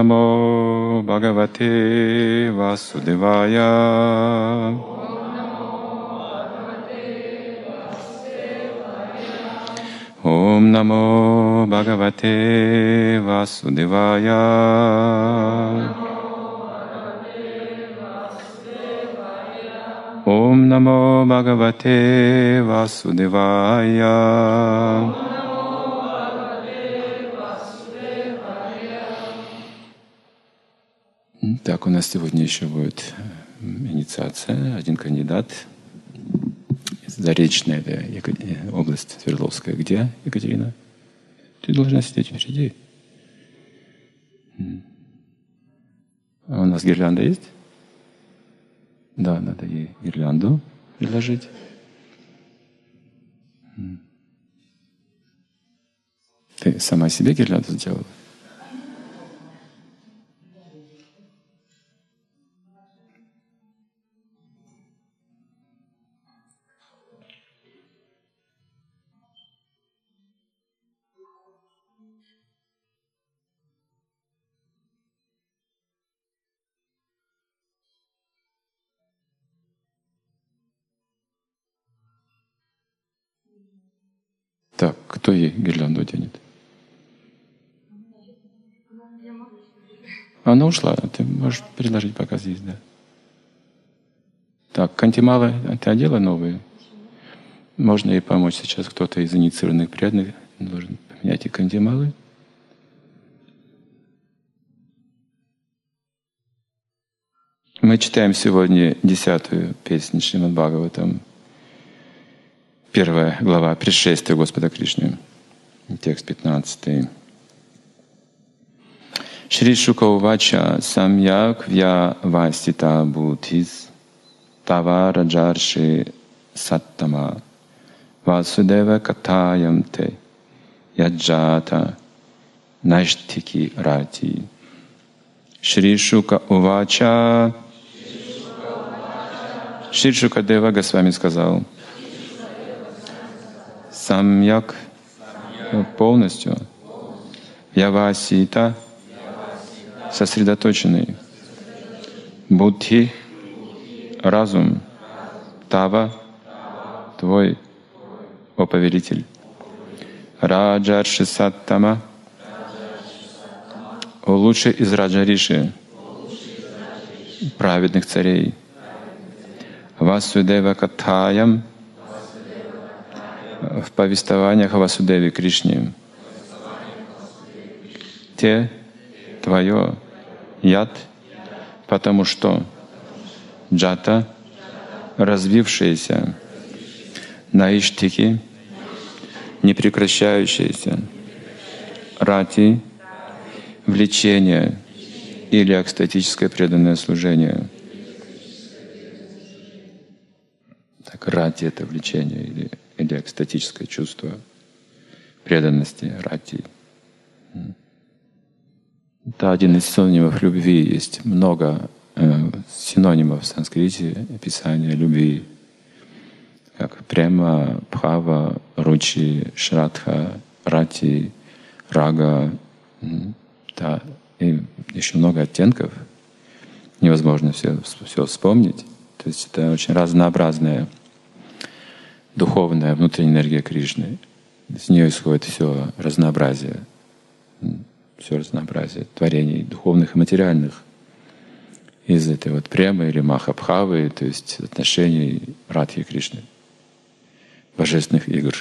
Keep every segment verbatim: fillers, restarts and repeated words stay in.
Namo Bhagavate Vasudevaya. Om Namo Bhagavate Vasudevaya. Om Namo Bhagavate Vasudevaya. Так, у нас сегодня еще будет инициация. Один кандидат из Заречной, это Еко... область Свердловская. Где, Екатерина? Ты должна сидеть впереди. А у нас гирлянда есть? Да, надо ей гирлянду предложить. Ты сама себе гирлянду сделала? Так, кто ей гирлянду оденет? Она ушла. Ты можешь предложить пока здесь, да. Так, кантималы ты одела новые? Можно ей помочь сейчас. Кто-то из инициированных преданных должен поменять и кантималы. Мы читаем сегодня десятую песню Шримад Бхагаватам. Первая глава «Пришествие Господа Кришны». Текст пятнадцатый. Шри Шука увача самьяк вья вастита бутис тава раджарши саттама васудева катаям те яджата наштики рати. Шри Шука увача. Шри Шукадева Госвами сказал: самьяк полностью, явасита сосредоточенный, будхи разум, тава твой, о повелитель, раджарши саттама о лучший из раджариши, праведных царей, васудева катаям в повествованиях о Васудеве Кришне. Те твое яд, потому что джата, развившиеся, наиштики, непрекращающиеся, рати, влечение или экстатическое преданное служение. Так, рати — это влечение или или экстатическое чувство преданности, рати. Это один из синонимов любви. Есть много э, синонимов в санскрите описания любви, как према, бхава, ручи, шрадха, рати, рага. Да, и еще много оттенков. Невозможно все, все вспомнить. То есть это очень разнообразная духовная внутренняя энергия Кришны. С нее исходит все разнообразие, все разнообразие творений духовных и материальных из этой вот премы или махабхавы, то есть отношений Радхи и Кришны, божественных игр.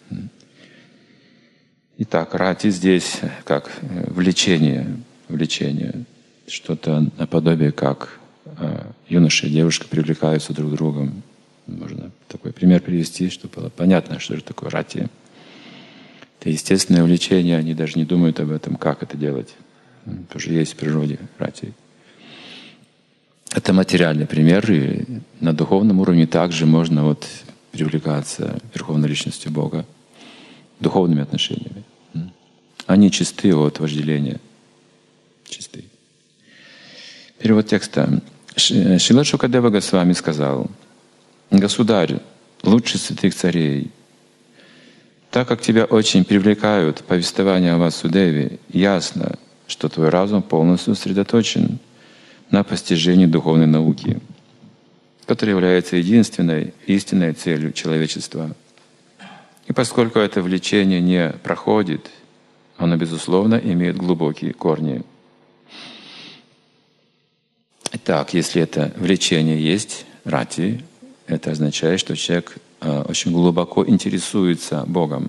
Итак, рати здесь как влечение, влечение, что-то наподобие как юноша и девушка привлекаются друг другом. Можно такой пример привести, чтобы было понятно, что же такое рати. Это естественное влечение, они даже не думают об этом, как это делать. Тоже есть в природе рати. Это материальный пример, и на духовном уровне также можно вот привлекаться Верховной Личностью Бога духовными отношениями. Они чисты от вожделения. Чисты. Перевод текста. Шрила Шукадева Госвами сказал: «Государь, лучший святых царей, так как тебя очень привлекают повествования о Васудеве, ясно, что твой разум полностью сосредоточен на постижении духовной науки, которая является единственной истинной целью человечества. И поскольку это влечение не проходит, оно, безусловно, имеет глубокие корни. Итак, если это влечение есть, рати, это означает, что человек э, очень глубоко интересуется Богом.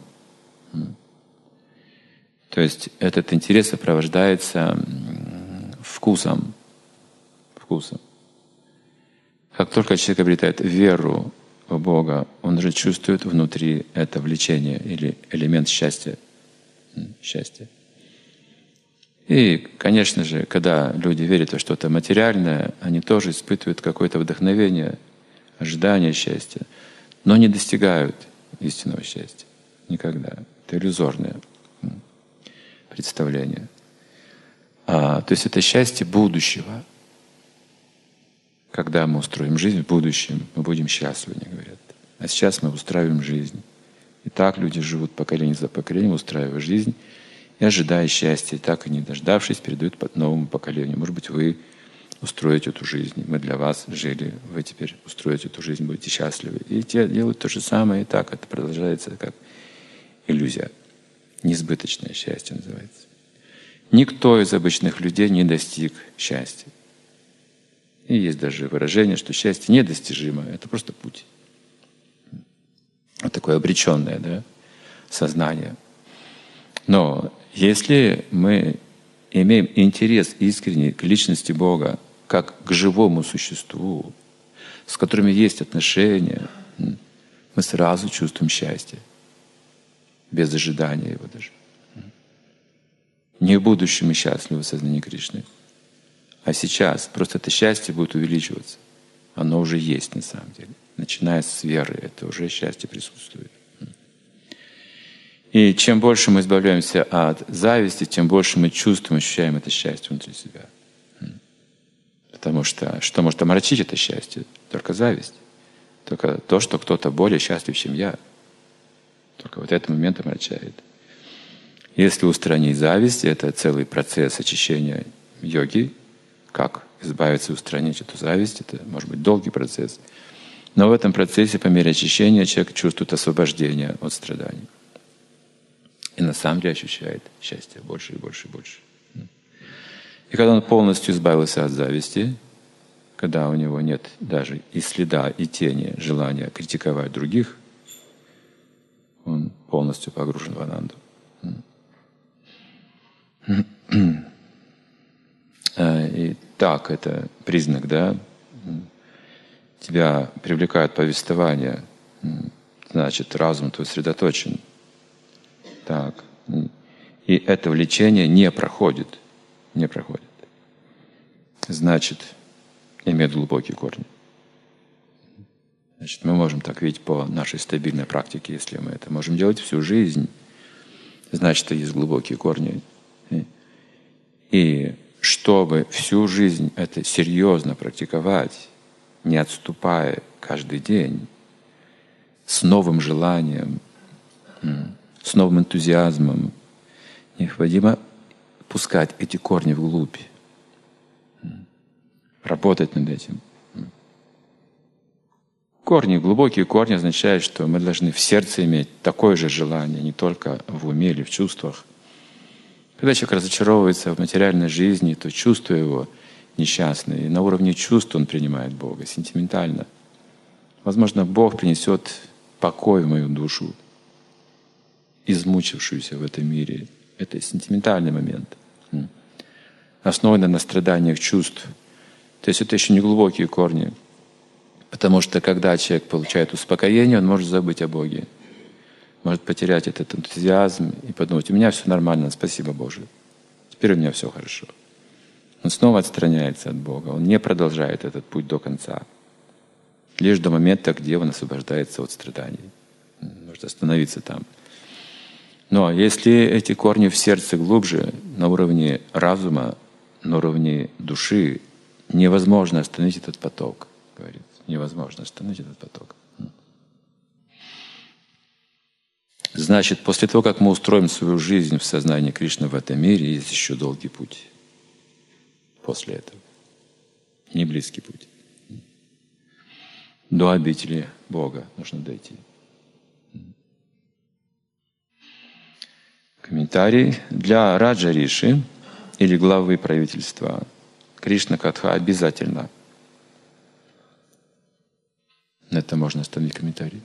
То есть этот интерес сопровождается вкусом. Вкусом. Как только человек обретает веру в Бога, он уже чувствует внутри это влечение или элемент счастья. Счастья. И, конечно же, когда люди верят во что-то материальное, они тоже испытывают какое-то вдохновение, ожидание счастья, но не достигают истинного счастья. Никогда. Это иллюзорное представление. А, то есть это счастье будущего. Когда мы устроим жизнь в будущем, мы будем счастливы, они говорят. А сейчас мы устраиваем жизнь. И так люди живут поколение за поколением, устраивая жизнь и ожидая счастья. И так и не дождавшись, передают под новому поколению. Может быть, вы устроите эту жизнь. Мы для вас жили, вы теперь устроите эту жизнь, будете счастливы. И те делают то же самое, и так это продолжается как иллюзия. Несбыточное счастье называется. Никто из обычных людей не достиг счастья. И есть даже выражение, что счастье недостижимо, это просто путь. Вот такое обреченное, да, сознание. Но если мы имеем интерес искренний к личности Бога, как к живому существу, с которыми есть отношения, мы сразу чувствуем счастье, без ожидания его даже. Не в будущем мы счастливы в сознании Кришны, а сейчас. Просто это счастье будет увеличиваться. Оно уже есть на самом деле. Начиная с веры, это уже счастье присутствует. И чем больше мы избавляемся от зависти, тем больше мы чувствуем, ощущаем это счастье внутри себя. Потому что что может омрачить это счастье? Только зависть. Только то, что кто-то более счастлив, чем я. Только вот этот момент омрачает. Если устранить зависть, это целый процесс очищения йоги. Как избавиться и устранить эту зависть? Это может быть долгий процесс. Но в этом процессе, по мере очищения, человек чувствует освобождение от страданий. И на самом деле ощущает счастье больше и больше и больше. И когда он полностью избавился от зависти, когда у него нет даже и следа, и тени желания критиковать других, он полностью погружен в ананду. И так, это признак, да? Тебя привлекает повествование, значит, разум твой сосредоточен. Так. И это влечение не проходит. Не проходит. Значит, имеет глубокие корни. Значит, мы можем так видеть по нашей стабильной практике, если мы это можем делать всю жизнь. Значит, есть глубокие корни. И чтобы всю жизнь это серьезно практиковать, не отступая каждый день, с новым желанием, с новым энтузиазмом, необходимо пускать эти корни вглубь, работать над этим. Корни, глубокие корни означают, что мы должны в сердце иметь такое же желание, не только в уме или в чувствах. Когда человек разочаровывается в материальной жизни, то чувство его несчастное, и на уровне чувств он принимает Бога, сентиментально. Возможно, Бог принесет покой в мою душу, измучившуюся в этом мире. Это сентиментальный момент, основанный на страданиях чувств. То есть это еще не глубокие корни. Потому что когда человек получает успокоение, он может забыть о Боге. Может потерять этот энтузиазм и подумать: у меня все нормально, спасибо Боже. Теперь у меня все хорошо. Он снова отстраняется от Бога. Он не продолжает этот путь до конца. Лишь до момента, где он освобождается от страданий. Может остановиться там. Но если эти корни в сердце глубже, на уровне разума, на уровне души, невозможно остановить этот поток, говорится. Невозможно остановить этот поток. Значит, после того, как мы устроим свою жизнь в сознании Кришны в этом мире, есть еще долгий путь после этого. Не близкий путь. До обители Бога нужно дойти. Комментарий. Для Раджа Риши или главы правительства Кришна Катха обязательно. На это можно оставить комментарий.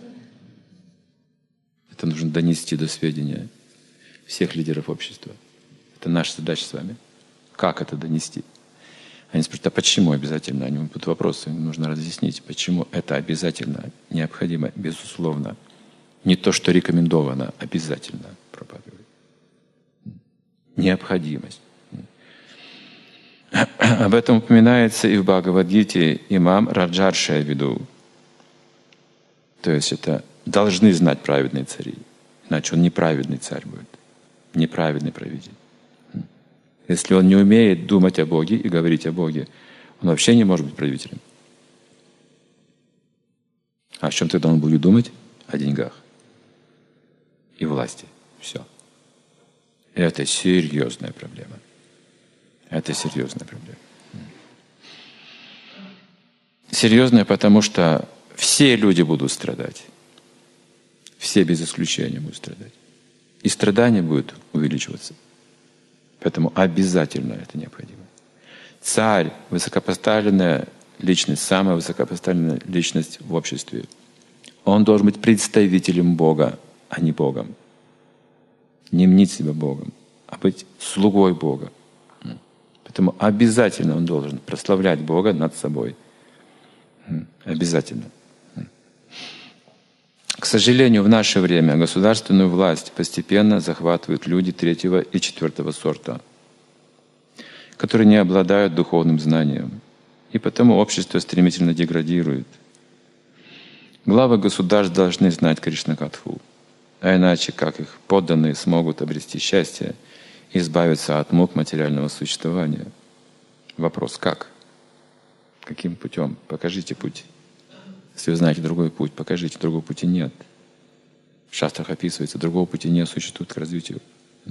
Это нужно донести до сведения всех лидеров общества. Это наша задача с вами. Как это донести? Они спрашивают, а почему обязательно? Они будут вопросы, нужно разъяснить, почему это обязательно, необходимо, безусловно. Не то, что рекомендовано, обязательно проповедовать. Необходимость. Об этом упоминается и в Бхагавад-гите имам Раджаршия веду. То есть это должны знать праведные цари. Иначе он неправедный царь будет. Неправедный правитель. Если он не умеет думать о Боге и говорить о Боге, он вообще не может быть правителем. А о чем тогда он будет думать? О деньгах и власти. Все. Это серьезная проблема. Это серьезная проблема. Серьезная, потому что все люди будут страдать. Все без исключения будут страдать. И страдания будут увеличиваться. Поэтому обязательно это необходимо. Царь, высокопоставленная личность, самая высокопоставленная личность в обществе, он должен быть представителем Бога, а не Богом. Не мнить себя Богом, а быть слугой Бога. Поэтому обязательно он должен прославлять Бога над собой. Обязательно. К сожалению, в наше время государственную власть постепенно захватывают люди третьего и четвертого сорта, которые не обладают духовным знанием, и потому общество стремительно деградирует. Главы государств должны знать Кришна-катху, а иначе как их подданные смогут обрести счастье и избавиться от мук материального существования? Вопрос: как? Каким путем? Покажите путь. Если вы знаете другой путь, покажите. Другого пути нет. В шастрах описывается, другого пути не существует к развитию.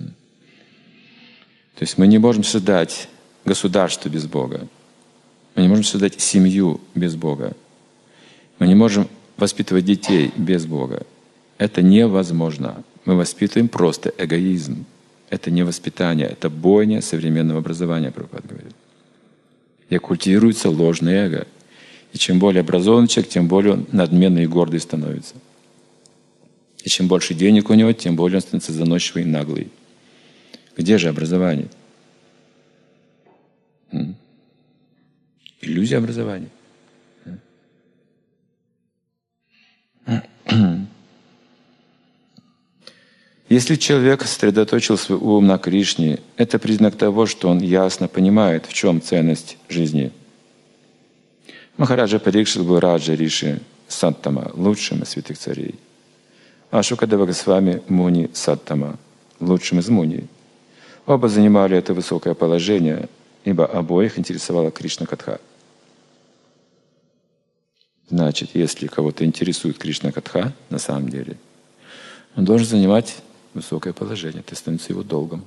То есть мы не можем создать государство без Бога. Мы не можем создать семью без Бога. Мы не можем воспитывать детей без Бога. Это невозможно. Мы воспитываем просто эгоизм. Это не воспитание, это бойня современного образования, Прабхупада говорит. И культивируется ложное эго. И чем более образованный человек, тем более он надменный и гордый становится. И чем больше денег у него, тем более он становится заносчивый и наглый. Где же образование? М? Иллюзия образования. Если человек сосредоточил свой ум на Кришне, это признак того, что он ясно понимает, в чем ценность жизни. Махараджа Парикшит был Раджа Риши Саттама, лучшим из святых царей. А Шукадева Госвами Муни Саттама, лучшим из Муни. Оба занимали это высокое положение, ибо обоих интересовала Кришна-катха. Значит, если кого-то интересует Кришна-катха, на самом деле, он должен занимать высокое положение. Это становится его долгом.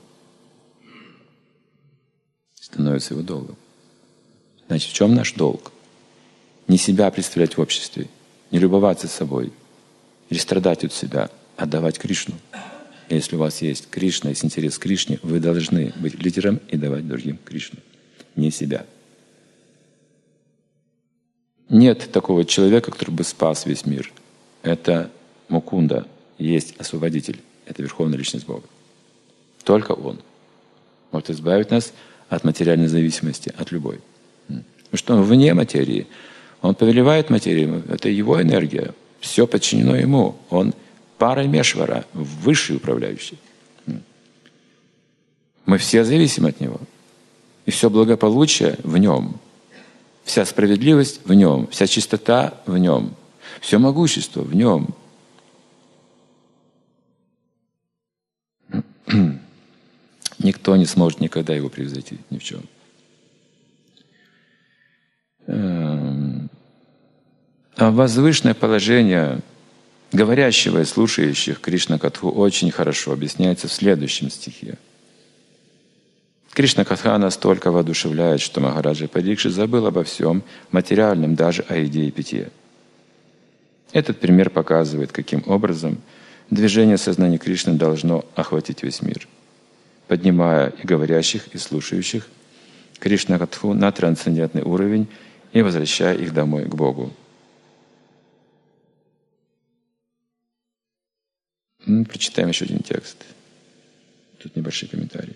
Становится его долгом. Значит, в чем наш долг? Не себя представлять в обществе, не любоваться собой, или страдать от себя, а давать Кришну. И если у вас есть Кришна, есть интерес к Кришне, вы должны быть лидером и давать другим Кришну, не себя. Нет такого человека, который бы спас весь мир. Это Мукунда, есть освободитель, это Верховная Личность Бога. Только Он может избавить нас от материальной зависимости, от любой. Потому что Он вне материи. Он повелевает материей, это Его энергия. Все подчинено Ему. Он Парамешвара, высший управляющий. Мы все зависим от Него. И все благополучие в Нем. Вся справедливость в Нем. Вся чистота в Нем. Все могущество в Нем. Никто не сможет никогда Его превзойти ни в чем. А возвышенное положение говорящего и слушающих Кришна-катху очень хорошо объясняется в следующем стихе. Кришна-катха настолько воодушевляет, что Махараджа Парикшит забыл обо всем материальном, даже о еде и питье. Этот пример показывает, каким образом движение сознания Кришны должно охватить весь мир, поднимая и говорящих, и слушающих Кришна-катху на трансцендентный уровень и возвращая их домой к Богу. Ну, прочитаем еще один текст. Тут небольшие комментарии.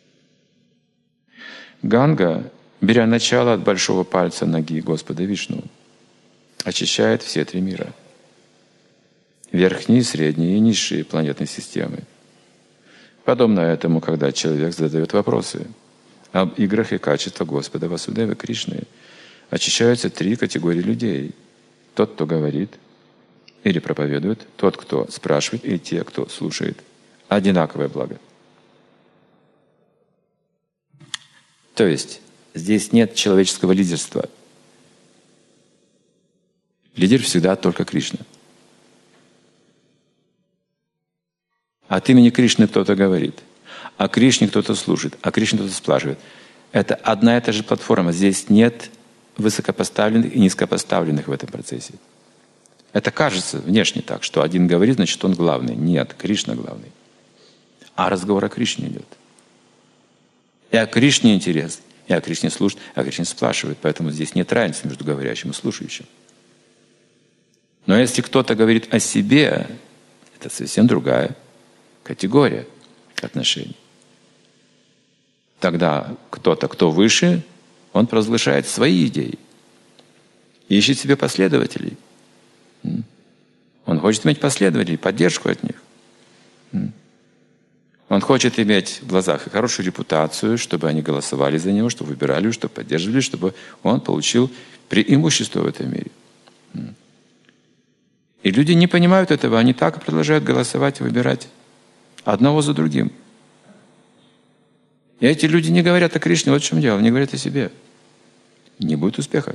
Ганга, беря начало от большого пальца ноги Господа Вишну, очищает все три мира. Верхние, средние и низшие планетные системы. Подобно этому, когда человек задает вопросы об играх и качествах Господа Васудевы Кришны, очищаются три категории людей. Тот, кто говорит или проповедует, тот, кто спрашивает, и те, кто слушает. Одинаковое благо. То есть здесь нет человеческого лидерства. Лидер всегда только Кришна. От имени Кришны кто-то говорит, о Кришне кто-то слушает, о Кришне кто-то спрашивает. Это одна и та же платформа. Здесь нет высокопоставленных и низкопоставленных в этом процессе. Это кажется внешне так, что один говорит, значит, он главный. Нет, Кришна главный. А разговор о Кришне идет. И о Кришне интерес, и о Кришне слушает, и о Кришне спрашивает. Поэтому здесь нет разницы между говорящим и слушающим. Но если кто-то говорит о себе, это совсем другая категория отношений. Тогда кто-то, кто выше, он провозглашает свои идеи, ищет себе последователей. Он хочет иметь последователей, поддержку от них. Он хочет иметь в глазах хорошую репутацию, чтобы они голосовали за него, чтобы выбирали, чтобы поддерживали, чтобы он получил преимущество в этом мире. И люди не понимают этого, они так и продолжают голосовать и выбирать одного за другим. И эти люди не говорят о Кришне, вот в чем дело, они говорят о себе. Не будет успеха.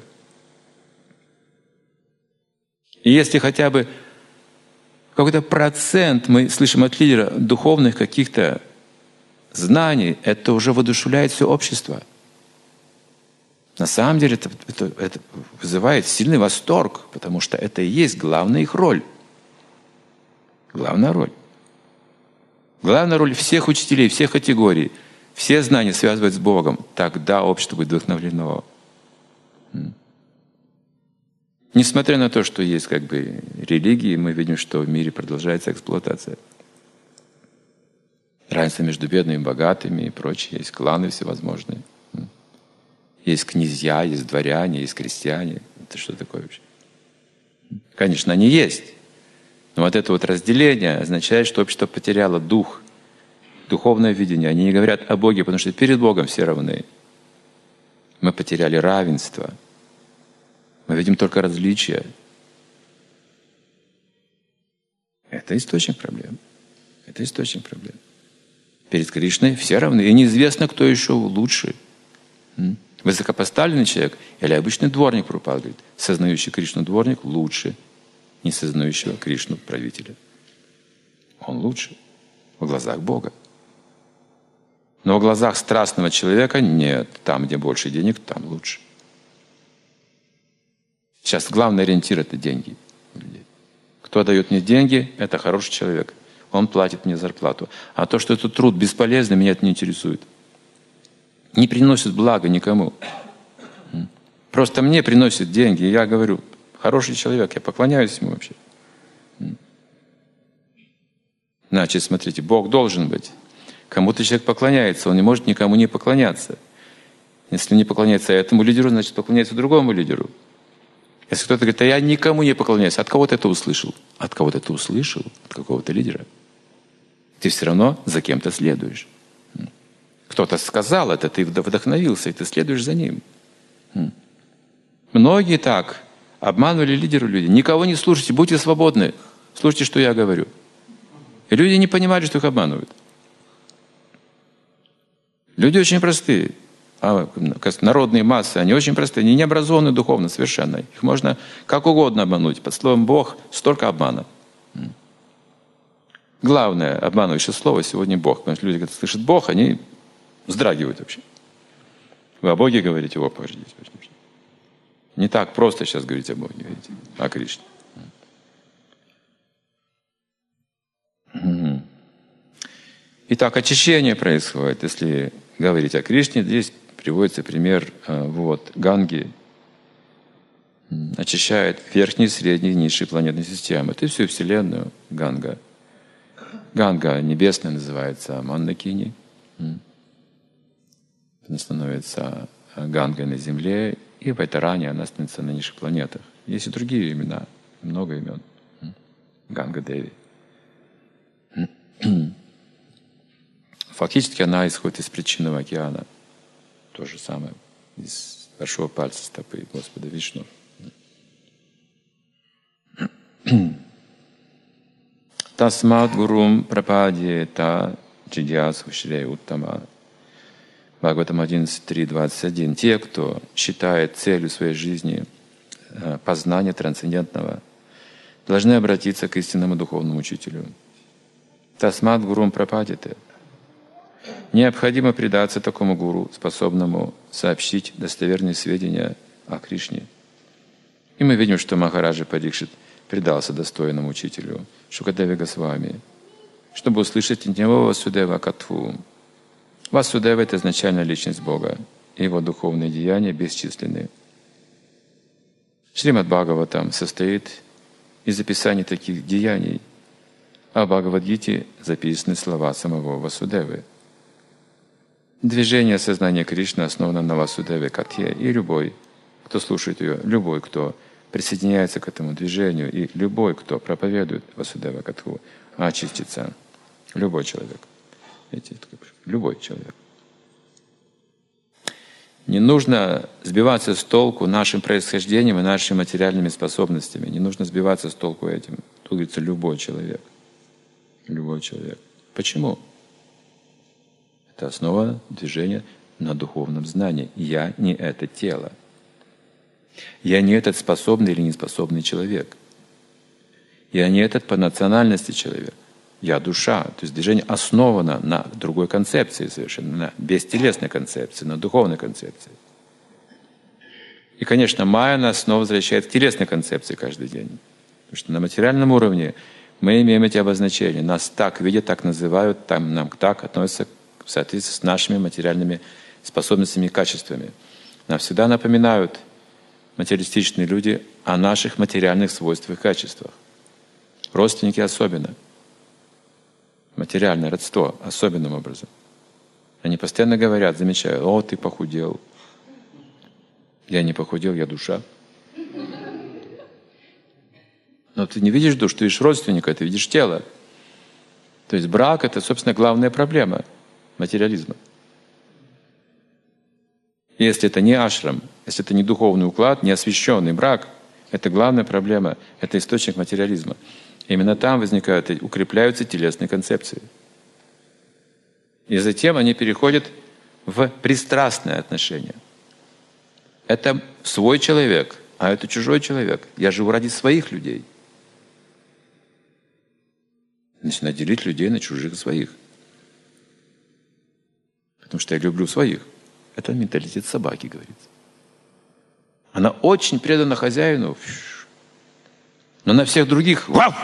И если хотя бы какой-то процент мы слышим от лидера духовных каких-то знаний, это уже воодушевляет все общество. На самом деле это, это, это вызывает сильный восторг, потому что это и есть главная их роль. Главная роль. Главная роль всех учителей, всех категорий, все знания связывать с Богом. Тогда общество будет вдохновлено. Несмотря на то, что есть как бы религии, мы видим, что в мире продолжается эксплуатация. Разница между бедными и богатыми и прочее. Есть кланы всевозможные. Есть князья, есть дворяне, есть крестьяне. Это что такое вообще? Конечно, они есть. Но вот это вот разделение означает, что общество потеряло дух, духовное видение. Они не говорят о Боге, потому что перед Богом все равны. Мы потеряли равенство. Мы видим только различия. Это источник проблем. Это источник проблем. Перед Кришной все равны. И неизвестно, кто еще лучше. Высокопоставленный человек или обычный дворник, Прабхупада говорит, сознающий Кришну дворник лучше не сознающего Кришну правителя. Он лучше в глазах Бога. Но в глазах страстного человека нет. Там, где больше денег, там лучше. Сейчас главный ориентир — это деньги. Кто дает мне деньги, это хороший человек. Он платит мне зарплату. А то, что этот труд бесполезный, меня это не интересует. Не приносит блага никому. Просто мне приносит деньги, и я говорю, хороший человек, я поклоняюсь ему вообще. Значит, смотрите, Бог должен быть. Кому-то человек поклоняется, он не может никому не поклоняться. Если не поклоняется этому лидеру, значит, поклоняется другому лидеру. Если кто-то говорит, а я никому не поклоняюсь, от кого ты это услышал? От кого ты это услышал? От какого-то лидера. Ты все равно за кем-то следуешь. Кто-то сказал это, ты вдохновился, и ты следуешь за ним. Многие так обманывали лидеру людей. Никого не слушайте, будьте свободны. Слушайте, что я говорю. И люди не понимали, что их обманывают. Люди очень простые. А народные массы, они очень простые, они не образованы духовно совершенно. Их можно как угодно обмануть. Под словом «Бог» столько обмана. главное обманывающее слово сегодня Бог. Потому что люди, когда слышат Бог, они вздрагивают вообще. Вы о Боге говорите, о, погодите. Не так просто сейчас говорить о Боге, видите, о Кришне. Итак, очищение происходит. Если говорить о Кришне, здесь приводится пример вот, Ганги. Очищает верхние, средние и низшие планетные системы. Это всю Вселенную Ганга. Ганга небесная называется Мандакини. Она становится Гангой на Земле, и в Вайтаране она становится на низших планетах. Есть и другие имена, много имен. Ганга-деви. Фактически она исходит из причинного океана. То же самое, из большого пальца стопы Господа Вишну. Тасмат гурум прападьета джидьясу шрей уттама. Бхагаватам одиннадцать, три, двадцать один. Те, кто считает целью своей жизни познание трансцендентного, должны обратиться к истинному духовному учителю. Тасмат гурум прападьете. Необходимо предаться такому гуру, способному сообщить достоверные сведения о Кришне. И мы видим, что Махараджа Парикшит предался достойному учителю Шукадеви Госвами, чтобы услышать от него Васудева Катву. Васудева — это изначальная личность Бога, и его духовные деяния бесчисленны. Шримад Бхагаватам состоит из описаний таких деяний, а в Бхагавад-гите записаны слова самого Васудевы. Движение сознания Кришны основано на Васудеве Катхе, и любой, кто слушает ее, любой, кто присоединяется к этому движению, и любой, кто проповедует Васудева Катху, очистится. Любой человек. Видите, любой человек. Не нужно сбиваться с толку нашим происхождением и нашими материальными способностями. Не нужно сбиваться с толку этим. Тут говорится любой человек. Любой человек. Почему? Это основа движения на духовном знании. Я не это тело. Я не этот способный или неспособный человек. Я не этот по национальности человек. Я душа. То есть движение основано на другой концепции совершенно, на бестелесной концепции, на духовной концепции. И, конечно, майя нас снова возвращает к телесной концепции каждый день. Потому что на материальном уровне мы имеем эти обозначения. Нас так видят, так называют, там, нам так относятся в соответствии с нашими материальными способностями и качествами. Нам всегда напоминают материалистичные люди о наших материальных свойствах и качествах. Родственники особенно. Материальное родство особенным образом. Они постоянно говорят, замечают: «О, ты похудел». Я не похудел, я душа. Но ты не видишь душу, ты видишь родственника, ты видишь тело. То есть брак — это, собственно, главная проблема материализма. Если это не ашрам, если это не духовный уклад, не освященный брак, это главная проблема, это источник материализма. Именно там возникают и укрепляются телесные концепции. И затем они переходят в пристрастное отношение. Это свой человек, а это чужой человек. Я живу ради своих людей. Начинаю делить людей на чужих и своих. Потому что я люблю своих. Это менталитет собаки, говорится. Она очень предана хозяину, но на всех других вау!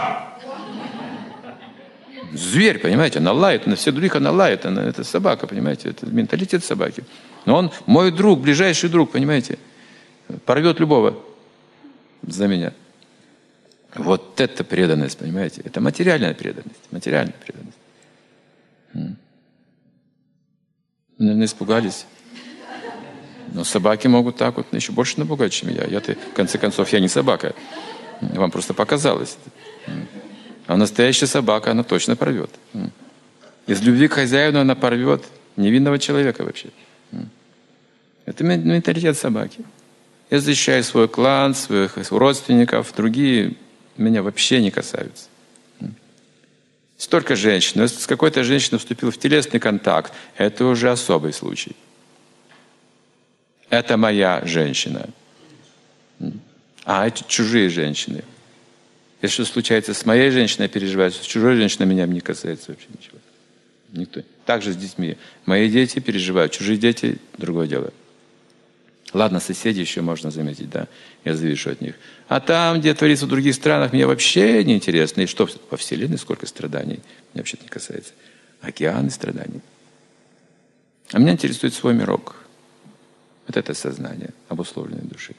Зверь, понимаете, она лает, на всех других она лает, она, это собака, понимаете, это менталитет собаки. Но он мой друг, ближайший друг, понимаете, порвет любого за меня. Вот это преданность, понимаете, это материальная преданность, материальная преданность. Наверное, испугались. Но собаки могут так вот еще больше напугать, чем я. Я-то, в конце концов, я не собака. Вам просто показалось. А настоящая собака, она точно порвет. Из любви к хозяину она порвет невинного человека вообще. Это менталитет собаки. Я защищаю свой клан, своих родственников, другие меня вообще не касаются. Столько женщин. Если с какой-то женщиной вступил в телесный контакт, это уже особый случай. Это моя женщина. А эти чужие женщины. Если что случается с моей женщиной, я переживаю, с чужой женщиной меня не касается вообще ничего. Никто. Так же с детьми. Мои дети переживают, чужие дети — другое дело. Ладно, соседи еще можно заметить, да, я завишу от них. А там, где творится в других странах, мне вообще не интересно. И что, во Вселенной сколько страданий? Меня вообще-то не касается. Океаны страданий. А меня интересует свой мирок. Вот это сознание обусловленной души.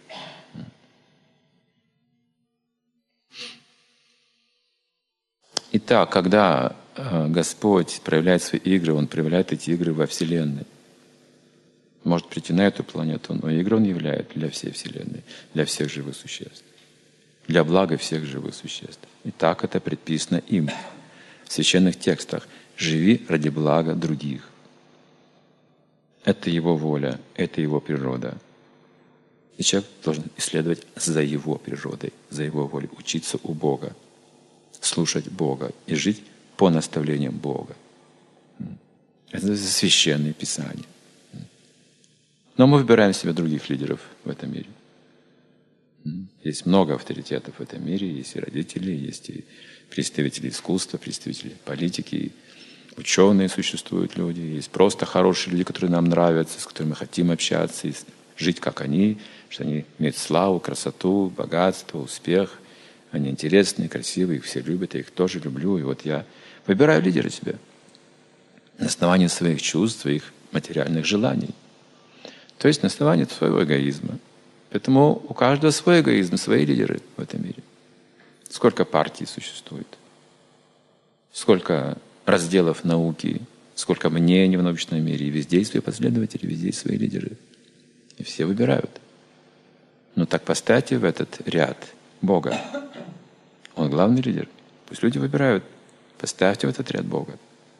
Итак, когда Господь проявляет свои игры, Он проявляет эти игры во Вселенной. Может прийти на эту планету, но игры Он являет для всей Вселенной, для всех живых существ, для блага всех живых существ. И так это предписано им в священных текстах. «Живи ради блага других». Это Его воля, это Его природа. И человек должен исследовать за Его природой, за Его волей, учиться у Бога, слушать Бога и жить по наставлениям Бога. Это священные Писания. Но мы выбираем себе других лидеров в этом мире. Есть много авторитетов в этом мире, есть и родители, есть и представители искусства, представители политики, ученые существуют люди, есть просто хорошие люди, которые нам нравятся, с которыми мы хотим общаться, и жить как они, что они имеют славу, красоту, богатство, успех. Они интересные, красивые, их все любят, я их тоже люблю. И вот я выбираю лидера себя на основании своих чувств, своих материальных желаний. То есть на основании своего эгоизма. Поэтому у каждого свой эгоизм, свои лидеры в этом мире. Сколько партий существует, сколько разделов науки, сколько мнений в научном мире. И везде есть свои последователи, везде есть свои лидеры. И все выбирают. Но так поставьте в этот ряд Бога. Он главный лидер. Пусть люди выбирают. Поставьте в этот ряд Бога.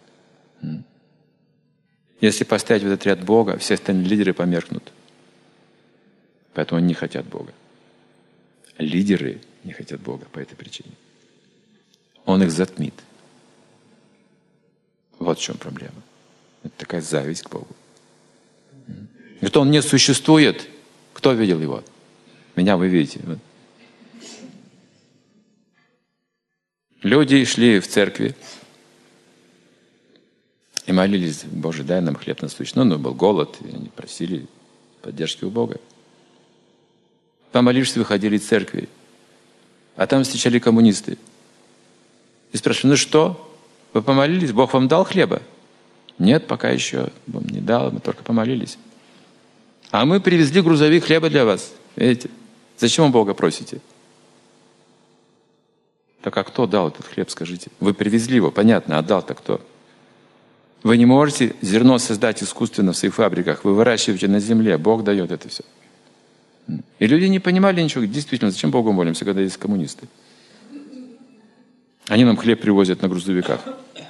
Если поставить в этот ряд Бога, все остальные лидеры померкнут. Поэтому они не хотят Бога. Лидеры не хотят Бога по этой причине. Он их затмит. Вот в чем проблема. Это такая зависть к Богу. И что Он не существует, кто видел Его? Меня вы видите. Люди шли в церкви и молились: Боже, дай нам хлеб насущный. Ну, был голод, и они просили поддержки у Бога. Помолившись, выходили из церкви, а там встречали коммунисты. И спрашивали: ну что, вы помолились, Бог вам дал хлеба? Нет, пока еще вам не дал, мы только помолились. А мы привезли грузовик хлеба для вас. Видите? Зачем вы Бога просите? Так а кто дал этот хлеб, скажите? Вы привезли его, понятно, а дал-то кто? Вы не можете зерно создать искусственно в своих фабриках, вы выращиваете на земле, Бог дает это все. И люди не понимали ничего, действительно, зачем Богу молимся, когда есть коммунисты? Они нам хлеб привозят на грузовиках.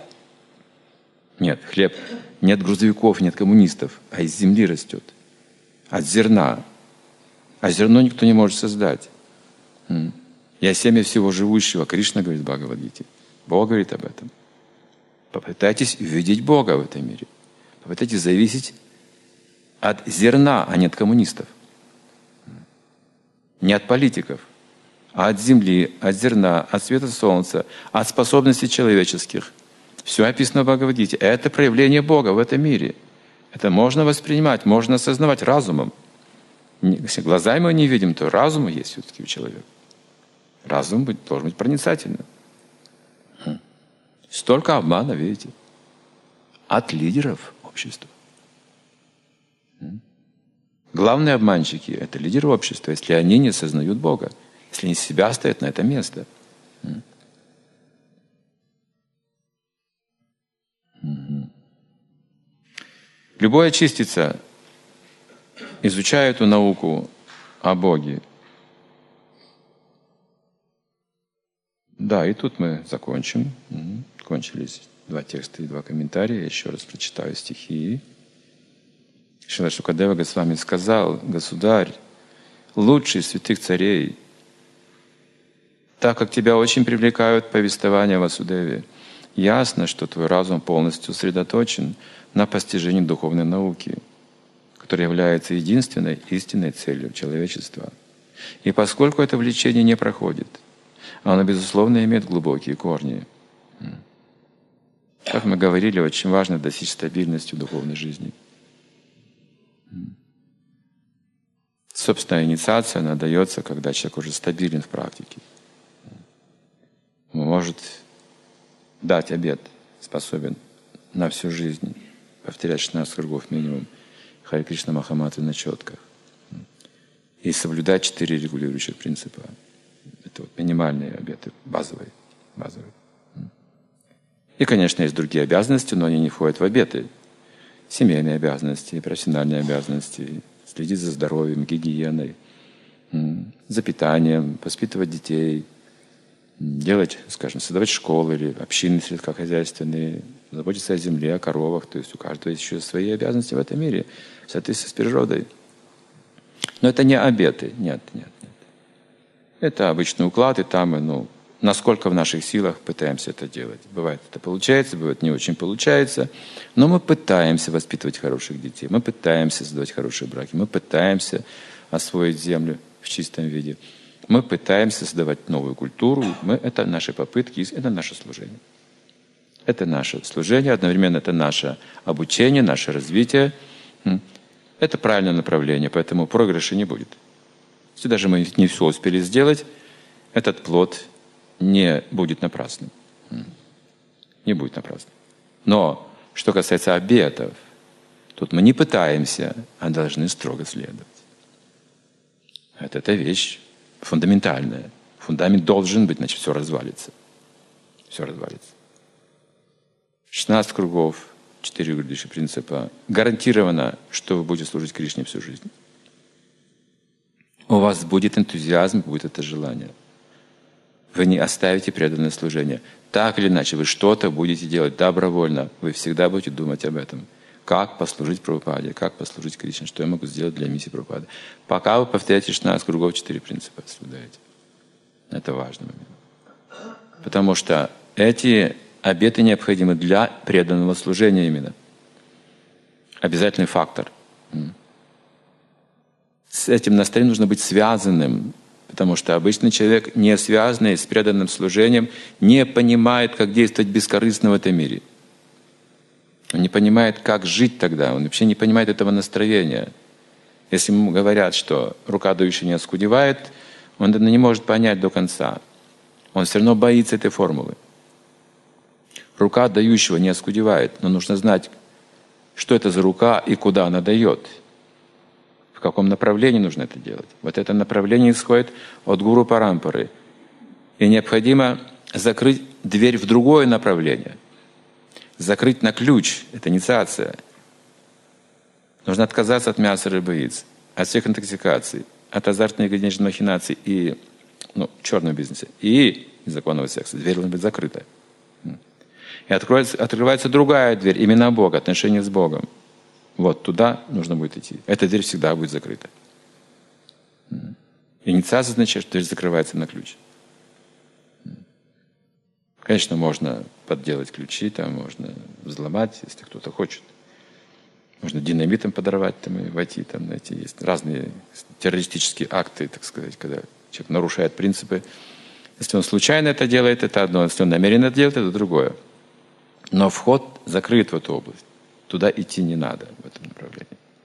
Нет, хлеб, нет грузовиков, нет коммунистов, а из земли растет, от зерна. А зерно никто не может создать. Я семя всего живущего, Кришна говорит в Бхагавад-гите. Бог говорит об этом. Попытайтесь увидеть Бога в этом мире. Попытайтесь зависеть от зерна, а не от коммунистов. Не от политиков, а от земли, от зерна, от света солнца, от способностей человеческих. Все описано в Бхагавад-гите. Это проявление Бога в этом мире. Это можно воспринимать, можно осознавать разумом. Если глазами мы не видим, то разум есть все-таки у человека. Разум должен быть проницательным. Столько обмана, видите, от лидеров общества. Главные обманщики — это лидеры общества, если они не осознают Бога, если они себя ставят на это место. Любая частица, изучая эту науку о Боге. Да, и тут мы закончим. Угу. Кончились два текста и два комментария. Я еще раз прочитаю стихи. Шрила Шукадева Госвами сказал: «Государь, лучший из святых царей, так как тебя очень привлекают повествования о Васудеве, ясно, что твой разум полностью сосредоточен на постижении духовной науки, которая является единственной истинной целью человечества. И поскольку это влечение не проходит, Оно, безусловно, имеет глубокие корни. Как мы говорили, очень важно достичь стабильности в духовной жизни. Собственная инициация, она дается, когда человек уже стабилен в практике. Он может дать обет, способен на всю жизнь повторять шестнадцать кругов минимум Харе Кришна Махамантры на четках и соблюдать четыре регулирующих принципа. Это вот минимальные обеты, базовые. базовые. И, конечно, есть другие обязанности, но они не входят в обеты. Семейные обязанности, профессиональные обязанности, следить за здоровьем, гигиеной, за питанием, воспитывать детей, делать, скажем, создавать школы или общины сельскохозяйственные, заботиться о земле, о коровах. То есть у каждого есть еще свои обязанности в этом мире, в соответствии с природой. Но это не обеты. Нет, нет, нет. Это обычный уклад, и там мы, ну, насколько в наших силах пытаемся это делать. Бывает это получается, бывает не очень получается, но мы пытаемся воспитывать хороших детей, мы пытаемся создавать хорошие браки, мы пытаемся освоить землю в чистом виде, мы пытаемся создавать новую культуру. Мы, это наши попытки, это наше служение. Это наше служение, одновременно это наше обучение, наше развитие. Это правильное направление, поэтому проигрыша не будет. Если даже мы не все успели сделать, этот плод не будет напрасным. Не будет напрасным. Но что касается обетов, тут мы не пытаемся, а должны строго следовать. Это, это вещь фундаментальная. Фундамент должен быть, значит, все развалится. Все развалится. шестнадцать кругов, четыре регулирующих принципа. Гарантированно, что вы будете служить Кришне всю жизнь. У вас будет энтузиазм, будет это желание. Вы не оставите преданное служение. Так или иначе, вы что-то будете делать добровольно. Вы всегда будете думать об этом. Как послужить Прабхупаде, как послужить Кришне, что я могу сделать для миссии Прабхупады. Пока вы повторяете шестнадцать кругов, четыре принципа соблюдаете. Это важный момент. Потому что эти обеты необходимы для преданного служения именно. Обязательный фактор. С этим настроением нужно быть связанным. Потому что обычный человек, не связанный с преданным служением, не понимает, как действовать бескорыстно в этом мире. Он не понимает, как жить тогда. Он вообще не понимает этого настроения. Если ему говорят, что рука дающая не оскудевает, он это не может понять до конца. Он все равно боится этой формулы. Рука дающего не оскудевает, но нужно знать, что это за рука и куда она дает. В каком направлении нужно это делать. Вот это направление исходит от гуру парампары. И необходимо закрыть дверь в другое направление. Закрыть на ключ. Это инициация. Нужно отказаться от мяса, рыбы, яиц, от всех интоксикаций, от азартных денежных махинаций и ну, черного бизнеса, и незаконного секса. Дверь должна быть закрыта. И откроется, открывается другая дверь, именно Бога, отношения с Богом. Вот туда нужно будет идти. Эта дверь всегда будет закрыта. Инициация означает, что дверь закрывается на ключ. Конечно, можно подделать ключи, там можно взломать, если кто-то хочет. Можно динамитом подорвать там, и войти. Там, знаете, есть разные террористические акты, так сказать, когда человек нарушает принципы. Если он случайно это делает, это одно. Если он намеренно это делает, это другое. Но вход закрыт в эту область. Туда идти не надо в этом направлении.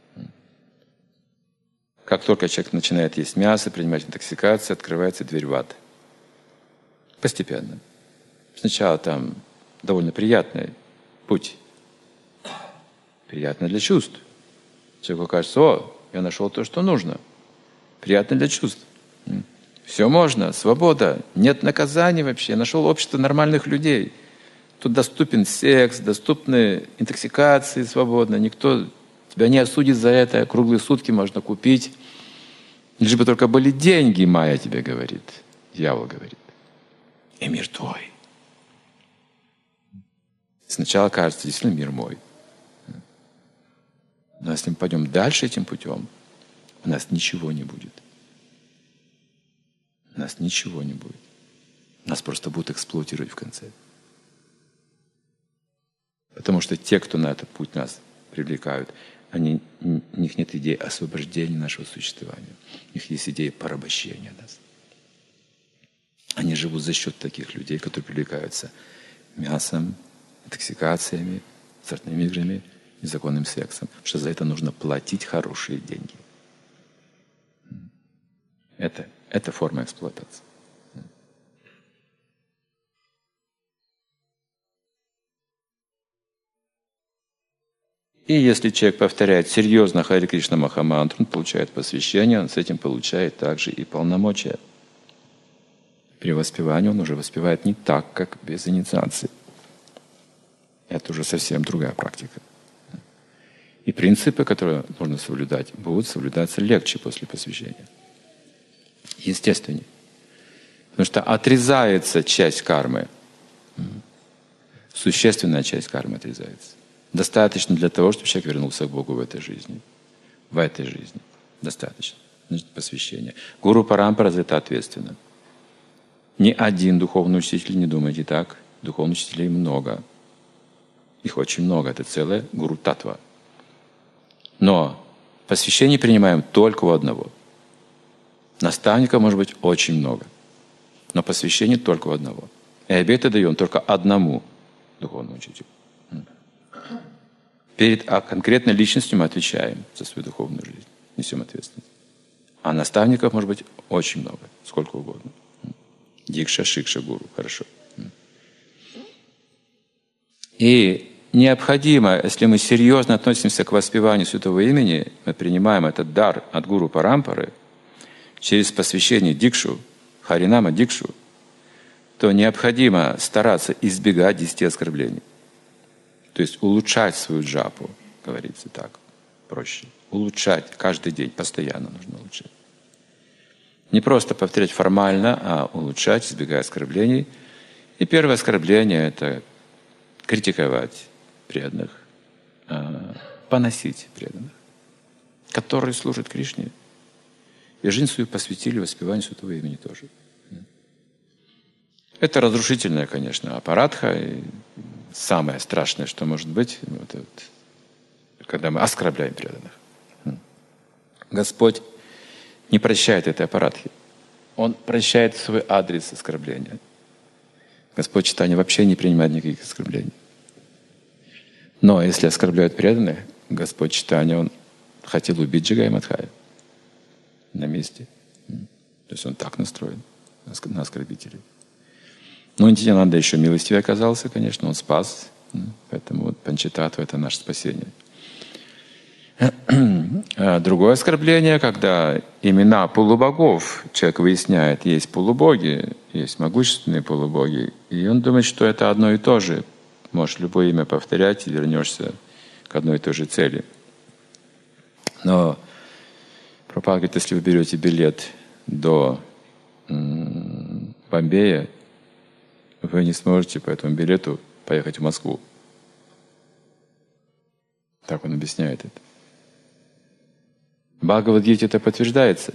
Как только человек начинает есть мясо, принимать интоксикацию, открывается дверь в ад. Постепенно. Сначала там довольно приятный путь. Приятно для чувств. Человеку кажется, о, я нашел то, что нужно. Приятно для чувств. Все можно, свобода, нет наказаний вообще. Я нашел общество нормальных людей. Тут доступен секс, доступны интоксикации свободно. Никто тебя не осудит за это. Круглые сутки можно купить. Лишь бы только были деньги, Майя тебе говорит. Дьявол говорит. И мир твой. Сначала кажется, действительно мир мой. Но если мы пойдем дальше этим путем, у нас ничего не будет. У нас ничего не будет. Нас просто будут эксплуатировать в конце. Потому что те, кто на этот путь нас привлекают, они, у них нет идеи освобождения нашего существования. У них есть идея порабощения нас. Они живут за счет таких людей, которые привлекаются мясом, интоксикациями, азартными играми, незаконным сексом. Потому что за это нужно платить хорошие деньги. Это, это форма эксплуатации. И если человек повторяет серьезно Харе Кришна Махамантру, он получает посвящение, он с этим получает также и полномочия. При воспевании он уже воспевает не так, как без инициации. Это уже совсем другая практика. И принципы, которые нужно соблюдать, будут соблюдаться легче после посвящения. Естественнее. Потому что отрезается часть кармы. Существенная часть кармы отрезается. Достаточно для того, чтобы человек вернулся к Богу в этой жизни. В этой жизни. Достаточно. Значит, посвящение. Гуру Парампара за это ответственно. Ни один духовный учитель, не думайте так, духовных учителей много. Их очень много, это целая гуру татва. Но посвящение принимаем только у одного. Наставников может быть очень много, но посвящение только у одного. И обеты даем только одному духовному учителю. Перед конкретной личностью мы отвечаем за свою духовную жизнь, несем ответственность. А наставников может быть очень много, сколько угодно. Дикша, шикша, гуру, хорошо. И необходимо, если мы серьезно относимся к воспеванию святого имени, мы принимаем этот дар от гуру Парампары через посвящение дикшу, харинама дикшу, то необходимо стараться избегать десяти оскорблений. То есть улучшать свою джапу, говорится так, проще. Улучшать каждый день, постоянно нужно улучшать. Не просто повторять формально, а улучшать, избегая оскорблений. И первое оскорбление – это критиковать преданных, поносить преданных, которые служат Кришне. И жизнь свою посвятили воспеванию святого имени тоже. Это разрушительная, конечно, аппаратха. И самое страшное, что может быть, это вот, когда мы оскорбляем преданных. Господь не прощает этой аппаратхи. Он прощает свой адрес оскорбления. Господь Чайтанья вообще не принимает никаких оскорблений. Но если оскорбляют преданных, Господь Чайтанья, Он хотел убить Джигая Мадхая на месте. То есть Он так настроен на оскорбителей. Но Нитьянанда еще милостивее оказался, конечно, он спас. Поэтому вот Панчататтва — это наше спасение. Другое оскорбление, когда имена полубогов человек выясняет, есть полубоги, есть могущественные полубоги, и он думает, что это одно и то же. Можешь любое имя повторять, и вернешься к одной и той же цели. Но Прабхупада говорит, если вы берете билет до Бомбея, вы не сможете по этому билету поехать в Москву. Так он объясняет это. В Бхагавад-гите это подтверждается.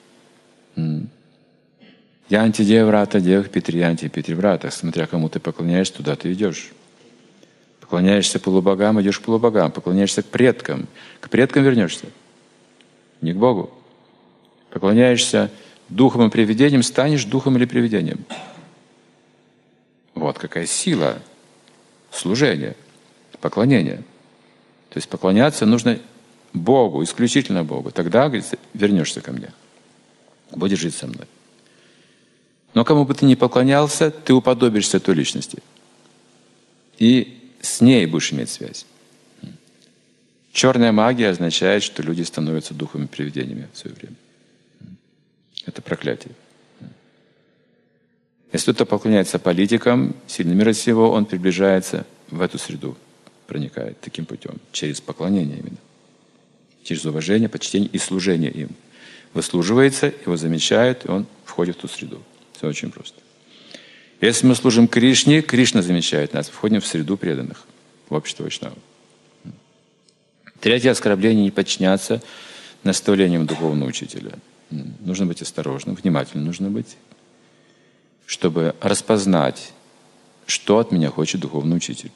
Янти деврата дех питриянти питриврата. Смотря кому ты поклоняешься, туда ты идешь. Поклоняешься полубогам, идешь к полубогам. Поклоняешься к предкам. К предкам вернешься. Не к Богу. Поклоняешься духом и привидением, станешь духом или привидением. Вот какая сила служения, поклонения. То есть поклоняться нужно Богу, исключительно Богу. Тогда, говорится, вернешься ко мне. Будешь жить со мной. Но кому бы ты ни поклонялся, ты уподобишься той личности. И с ней будешь иметь связь. Черная магия означает, что люди становятся духами и привидениями в свое время. Это проклятие. Если кто-то поклоняется политикам, сильным мира сего, он приближается в эту среду, проникает таким путем, через поклонение именно. Через уважение, почтение и служение им. Выслуживается, его замечают, и он входит в ту среду. Все очень просто. Если мы служим Кришне, Кришна замечает нас, входим в среду преданных, в общество вайшнавов. Третье оскорбление — не подчиняться наставлениям духовного учителя. Нужно быть осторожным, внимательным нужно быть, чтобы распознать, что от меня хочет духовный учитель.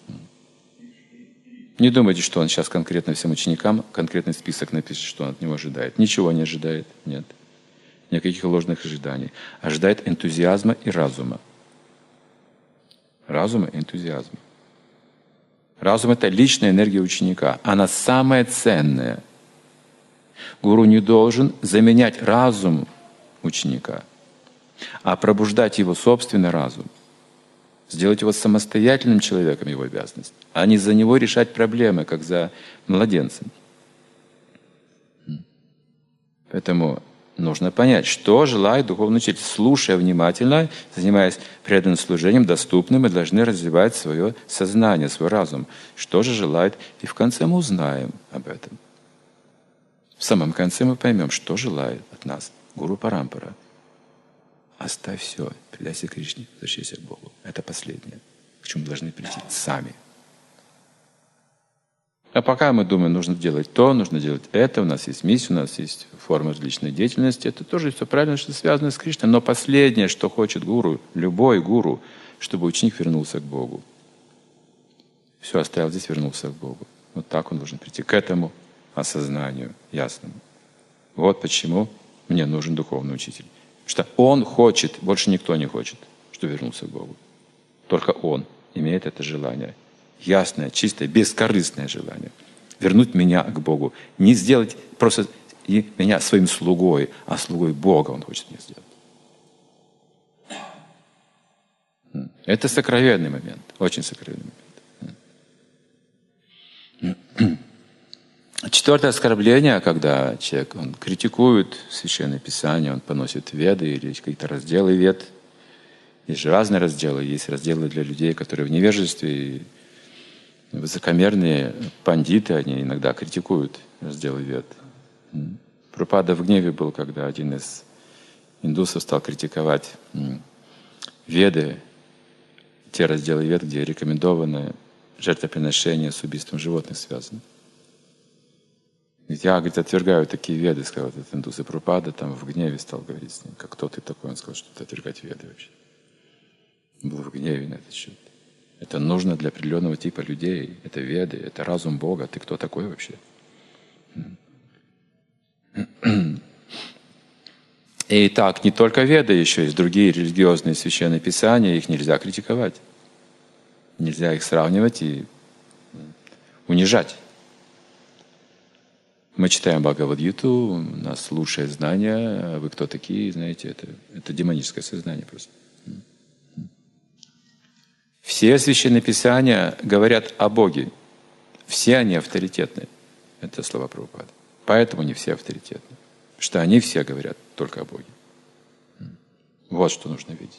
Не думайте, что он сейчас конкретно всем ученикам конкретный список напишет, что он от него ожидает. Ничего не ожидает, нет. никаких ложных ожиданий. Ожидает энтузиазма и разума. Разума и энтузиазма. Разум — это личная энергия ученика. Она самая ценная. Гуру не должен заменять разум ученика, а пробуждать его собственный разум. Сделать его самостоятельным человеком — его обязанность, а не за него решать проблемы, как за младенцем. Поэтому нужно понять, что желает духовный учитель. Слушая внимательно, занимаясь преданным служением, доступным, мы должны развивать свое сознание, свой разум. Что же желает? И в конце мы узнаем об этом. В самом конце мы поймем, что желает от нас Гуру Парампара. Оставь все, предайся Кришне, возвращайся к Богу. Это последнее, к чему мы должны прийти сами. А пока мы думаем, нужно делать то, нужно делать это, у нас есть миссия, у нас есть форма различной деятельности, это тоже все правильно, что связано с Кришной. Но последнее, что хочет гуру, любой гуру, чтобы ученик вернулся к Богу. Все оставил здесь, вернулся к Богу. Вот так он должен прийти к этому осознанию ясному. Вот почему мне нужен духовный учитель. Потому что он хочет, больше никто не хочет, чтобы вернулся к Богу. Только он имеет это желание. Ясное, чистое, бескорыстное желание. Вернуть меня к Богу. Не сделать просто и меня своим слугой, а слугой Бога он хочет меня сделать. Это сокровенный момент. Очень сокровенный момент. Четвертое оскорбление, когда человек он критикует Священное Писание, он поносит веды или какие-то разделы вед. Есть же разные разделы. Есть разделы для людей, которые в невежестве. Высокомерные пандиты, они иногда критикуют разделы вед. Прабхупада в гневе был, когда один из индусов стал критиковать веды, те разделы вед, где рекомендованы жертвоприношения с убийством животных связаны. Ведь я, говорит, отвергаю такие веды, сказал этот индус. И Прабхупада там в гневе стал говорить с ним. Как кто ты такой? Он сказал, что ты отвергать веды вообще. Был в гневе на этот счет. Это нужно для определенного типа людей. Это веды, это разум Бога. Ты кто такой вообще? И так, не только веды, еще есть другие религиозные священные писания. Их нельзя критиковать. Нельзя их сравнивать и унижать. Мы читаем Бхагавад-гиту, нас слушает знания, а вы кто такие, знаете, это, это демоническое сознание просто. Все священные писания говорят о Боге. Все они авторитетны. Это слова Прабхупады. Поэтому не все авторитетны. Потому что они все говорят только о Боге. Вот что нужно видеть.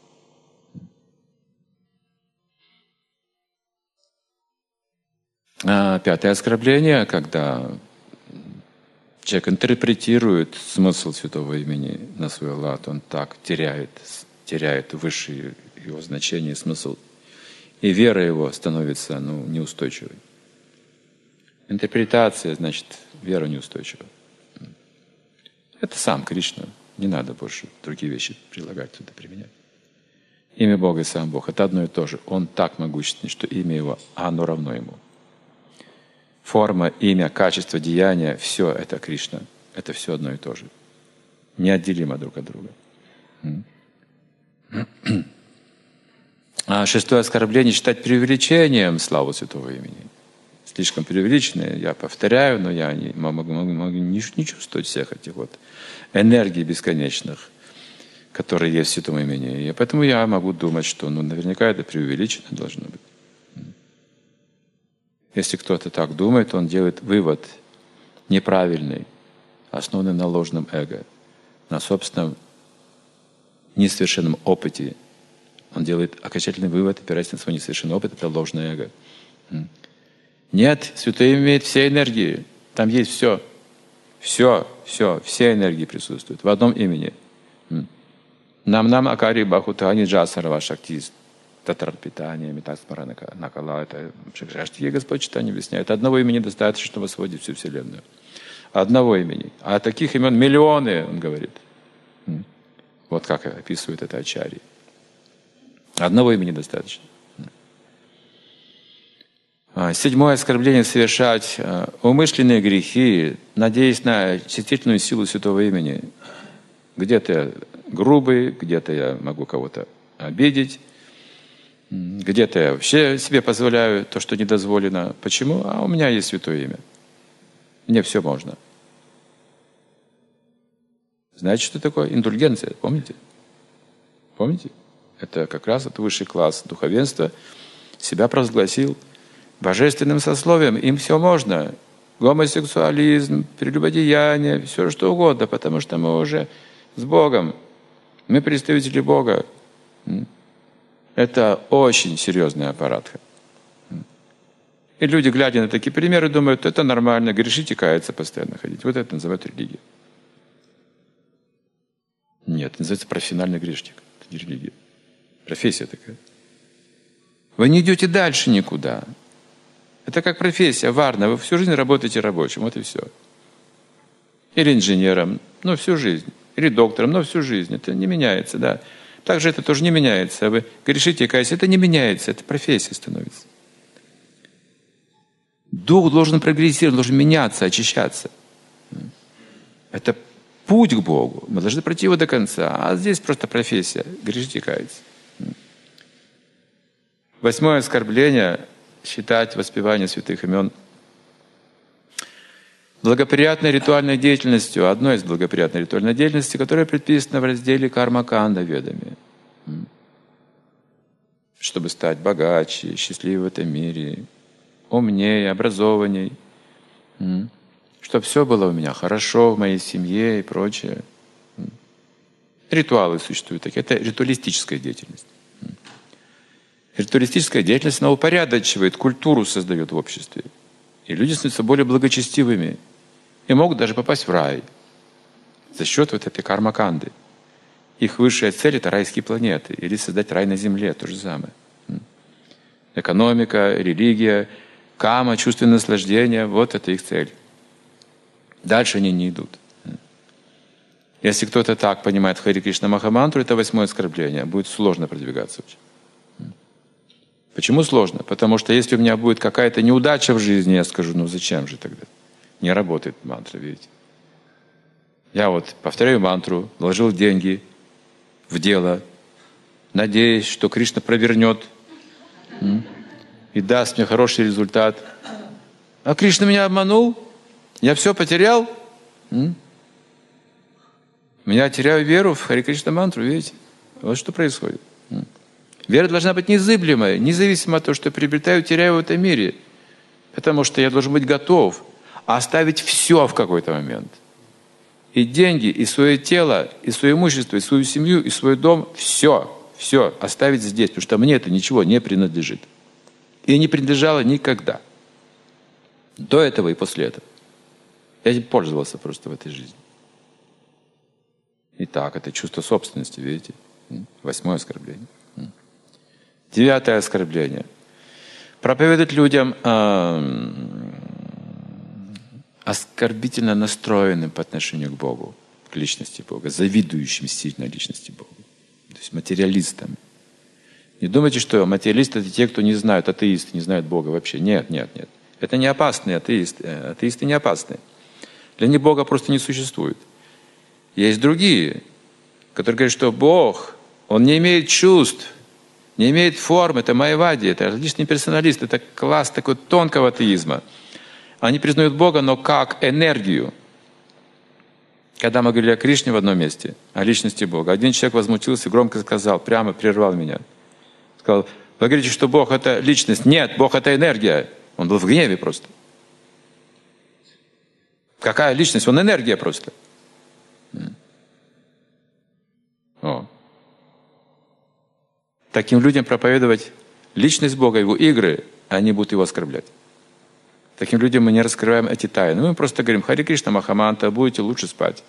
А пятое оскорбление, когда человек интерпретирует смысл святого имени на свой лад, он так теряет, теряет высшее его значение и смысл. И вера его становится ну, неустойчивой. Интерпретация, значит, вера неустойчива. Это сам Кришна. Не надо больше другие вещи прилагать туда, применять. Имя Бога и сам Бог — это одно и то же. Он так могущественный, что имя Его, а оно равно Ему. Форма, имя, качество, деяние — все это Кришна. Это все одно и то же. Неотделимо друг от друга. А шестое оскорбление — считать преувеличением славу святого имени. Слишком преувеличенное, я повторяю, но я не могу, могу, могу не, не чувствовать всех этих вот энергий бесконечных, которые есть в святом имени. И поэтому я могу думать, что ну, наверняка это преувеличено должно быть. Если кто-то так думает, он делает вывод неправильный, основанный на ложном эго, на собственном несовершенном опыте. Он делает окончательный вывод, опираясь на свой несовершенный опыт, это ложное эго. Нет, святое имеет все энергии. Там есть все. Все, все, все энергии присутствуют в одном имени. Нам-нам акари бахутани джасарва шакти татарпитания метасмара накала. Это Шакти Господь читание объясняет. Одного имени достаточно, чтобы освободить всю Вселенную. Одного имени. А таких имен миллионы, он говорит. Вот как описывает это Ачарья. Одного имени достаточно. Седьмое оскорбление — совершать умышленные грехи, надеясь на чистительную силу святого имени. Где-то я грубый, где-то я могу кого-то обидеть, где-то я вообще себе позволяю то, что не дозволено. Почему? А у меня есть святое имя. Мне все можно. Знаете, что такое индульгенция? Помните? Помните? Это как раз это высший класс духовенства. Себя провозгласил божественным сословием. Им все можно. Гомосексуализм, прелюбодеяние, все что угодно, потому что мы уже с Богом. Мы представители Бога. Это очень серьезный аппарат. И люди, глядя на такие примеры, думают, это нормально, грешить и каяться постоянно ходить. Вот это называют религией. Нет, это называется профессиональный грешник. Это не религия. Профессия такая. Вы не идете дальше никуда. Это как профессия, варна. Вы всю жизнь работаете рабочим, вот и все. Или инженером, ну, всю жизнь. Или доктором, но всю жизнь. Это не меняется, да. Также это тоже не меняется. Вы грешите и каетесь, это не меняется, это профессия становится. Дух должен прогрессировать, должен меняться, очищаться. Это путь к Богу. Мы должны пройти его до конца. А здесь просто профессия. Грешите и каетесь. Восьмое оскорбление – считать воспевание святых имен благоприятной ритуальной деятельностью, одной из благоприятной ритуальной деятельности, которая предписана в разделе Карма-канда ведами. Чтобы стать богаче, счастливее в этом мире, умнее, образованней, чтобы все было у меня хорошо в моей семье и прочее. Ритуалы существуют такие. Это ритуалистическая деятельность. Ритуалистическая деятельность, она упорядочивает, культуру создает в обществе. И люди становятся более благочестивыми. И могут даже попасть в рай за счет вот этой карма-канды. Их высшая цель — это райские планеты. Или создать рай на земле, то же самое. Экономика, религия, кама, чувственное наслаждение — вот это их цель. Дальше они не идут. Если кто-то так понимает Хари Кришна Махамантру, это восьмое оскорбление. Будет сложно продвигаться очень. Почему сложно? Потому что если у меня будет какая-то неудача в жизни, я скажу, ну зачем же тогда? Не работает мантра, видите? Я вот повторяю мантру, вложил деньги в дело, надеясь, что Кришна провернет и даст мне хороший результат. А Кришна меня обманул, я все потерял. Я теряю веру в Хари Кришна мантру, видите? Вот что происходит. Вера должна быть незыблемая, независимо от того, что я приобретаю, теряю в этом мире. Потому что я должен быть готов оставить все в какой-то момент. И деньги, и свое тело, и свое имущество, и свою семью, и свой дом. Все, все оставить здесь, потому что мне это ничего не принадлежит. И не принадлежало никогда. До этого и после этого. Я этим пользовался просто в этой жизни. Итак, это чувство собственности, видите? Восьмое оскорбление. Девятое оскорбление. Проповедовать людям э, оскорбительно настроенным по отношению к Богу, к личности Бога, завидующим сильно личности Бога. То есть материалистам. Не думайте, что материалисты — это те, кто не знают, атеисты, не знают Бога вообще. Нет, нет, нет. Это не опасные атеисты. Атеисты не опасные. Для них Бога просто не существует. Есть другие, которые говорят, что Бог, Он не имеет чувств, не имеет форм, это майявади, это различные персоналисты, это класс такой тонкого атеизма. Они признают Бога, но как энергию. Когда мы говорили о Кришне в одном месте, о личности Бога, один человек возмутился и громко сказал, прямо прервал меня. Сказал, вы говорите, что Бог — это личность. Нет, Бог — это энергия. Он был в гневе просто. Какая личность? Он энергия просто. О. Таким людям проповедовать личность Бога, Его игры, они будут Его оскорблять. Таким людям мы не раскрываем эти тайны. Мы просто говорим, Хари Кришна Махамантра, будете лучше спать.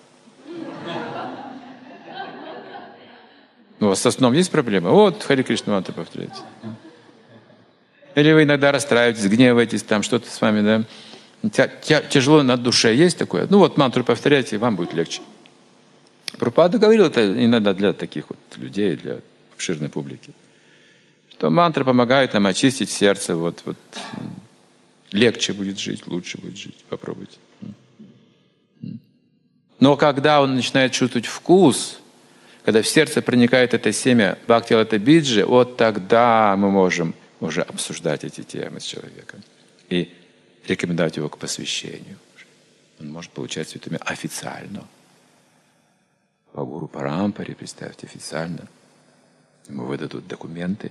Ну, у вас со сном есть проблема? Вот, Хари Кришна Мантра повторяйте. Или вы иногда расстраиваетесь, гневаетесь, там что-то с вами, да? Тя, тя, тяжело на душе есть такое? Ну вот, мантру повторяйте, и вам будет легче. Прабхупада говорил это иногда для таких вот людей, для обширной публики. Что мантра помогает нам очистить сердце, вот, вот легче будет жить, лучше будет жить. Попробуйте. Но когда он начинает чувствовать вкус, когда в сердце проникает это семя Бхакти-лата-биджи, вот тогда мы можем уже обсуждать эти темы с человеком и рекомендовать его к посвящению. Он может получать святыми официально. По гуру Парампаре, представьте, официально. Ему выдадут документы.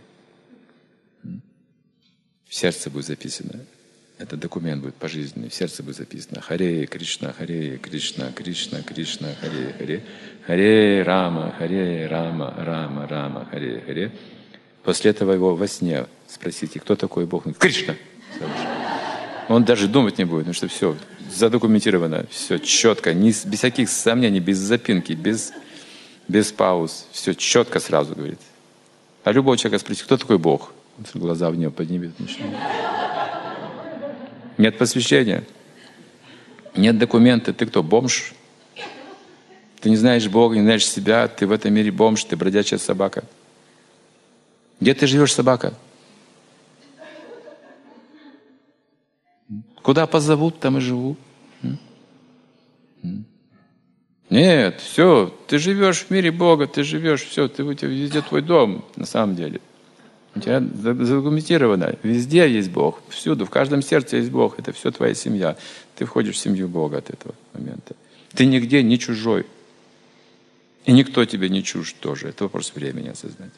В сердце будет записано. Этот документ будет пожизненный. В сердце будет записано Харе Кришна, Харе Кришна, Кришна, Кришна, Харе Харе, Харе Рама, Харе Рама, Рама, Рама, Харе Харе. После этого его во сне спросите, кто такой Бог? Кришна. Он даже думать не будет, потому что все задокументировано, все четко, не, без всяких сомнений, без запинки, без, без пауз. Все четко сразу говорит. А любого человека спросите, кто такой Бог? Глаза в небо поднимет. Нет посвящения, нет документа. Ты кто, бомж? Ты не знаешь Бога, не знаешь себя, ты в этом мире бомж, ты бродячая собака. Где ты живешь, собака? Куда позовут, там и живу. Нет, все, ты живешь в мире Бога, ты живешь, все, ты, у тебя везде твой дом, на самом деле. У тебя задокументировано, везде есть Бог, всюду, в каждом сердце есть Бог, это все твоя семья. Ты входишь в семью Бога от этого момента. Ты нигде не чужой. И никто тебе не чужд тоже. Это вопрос времени осознать.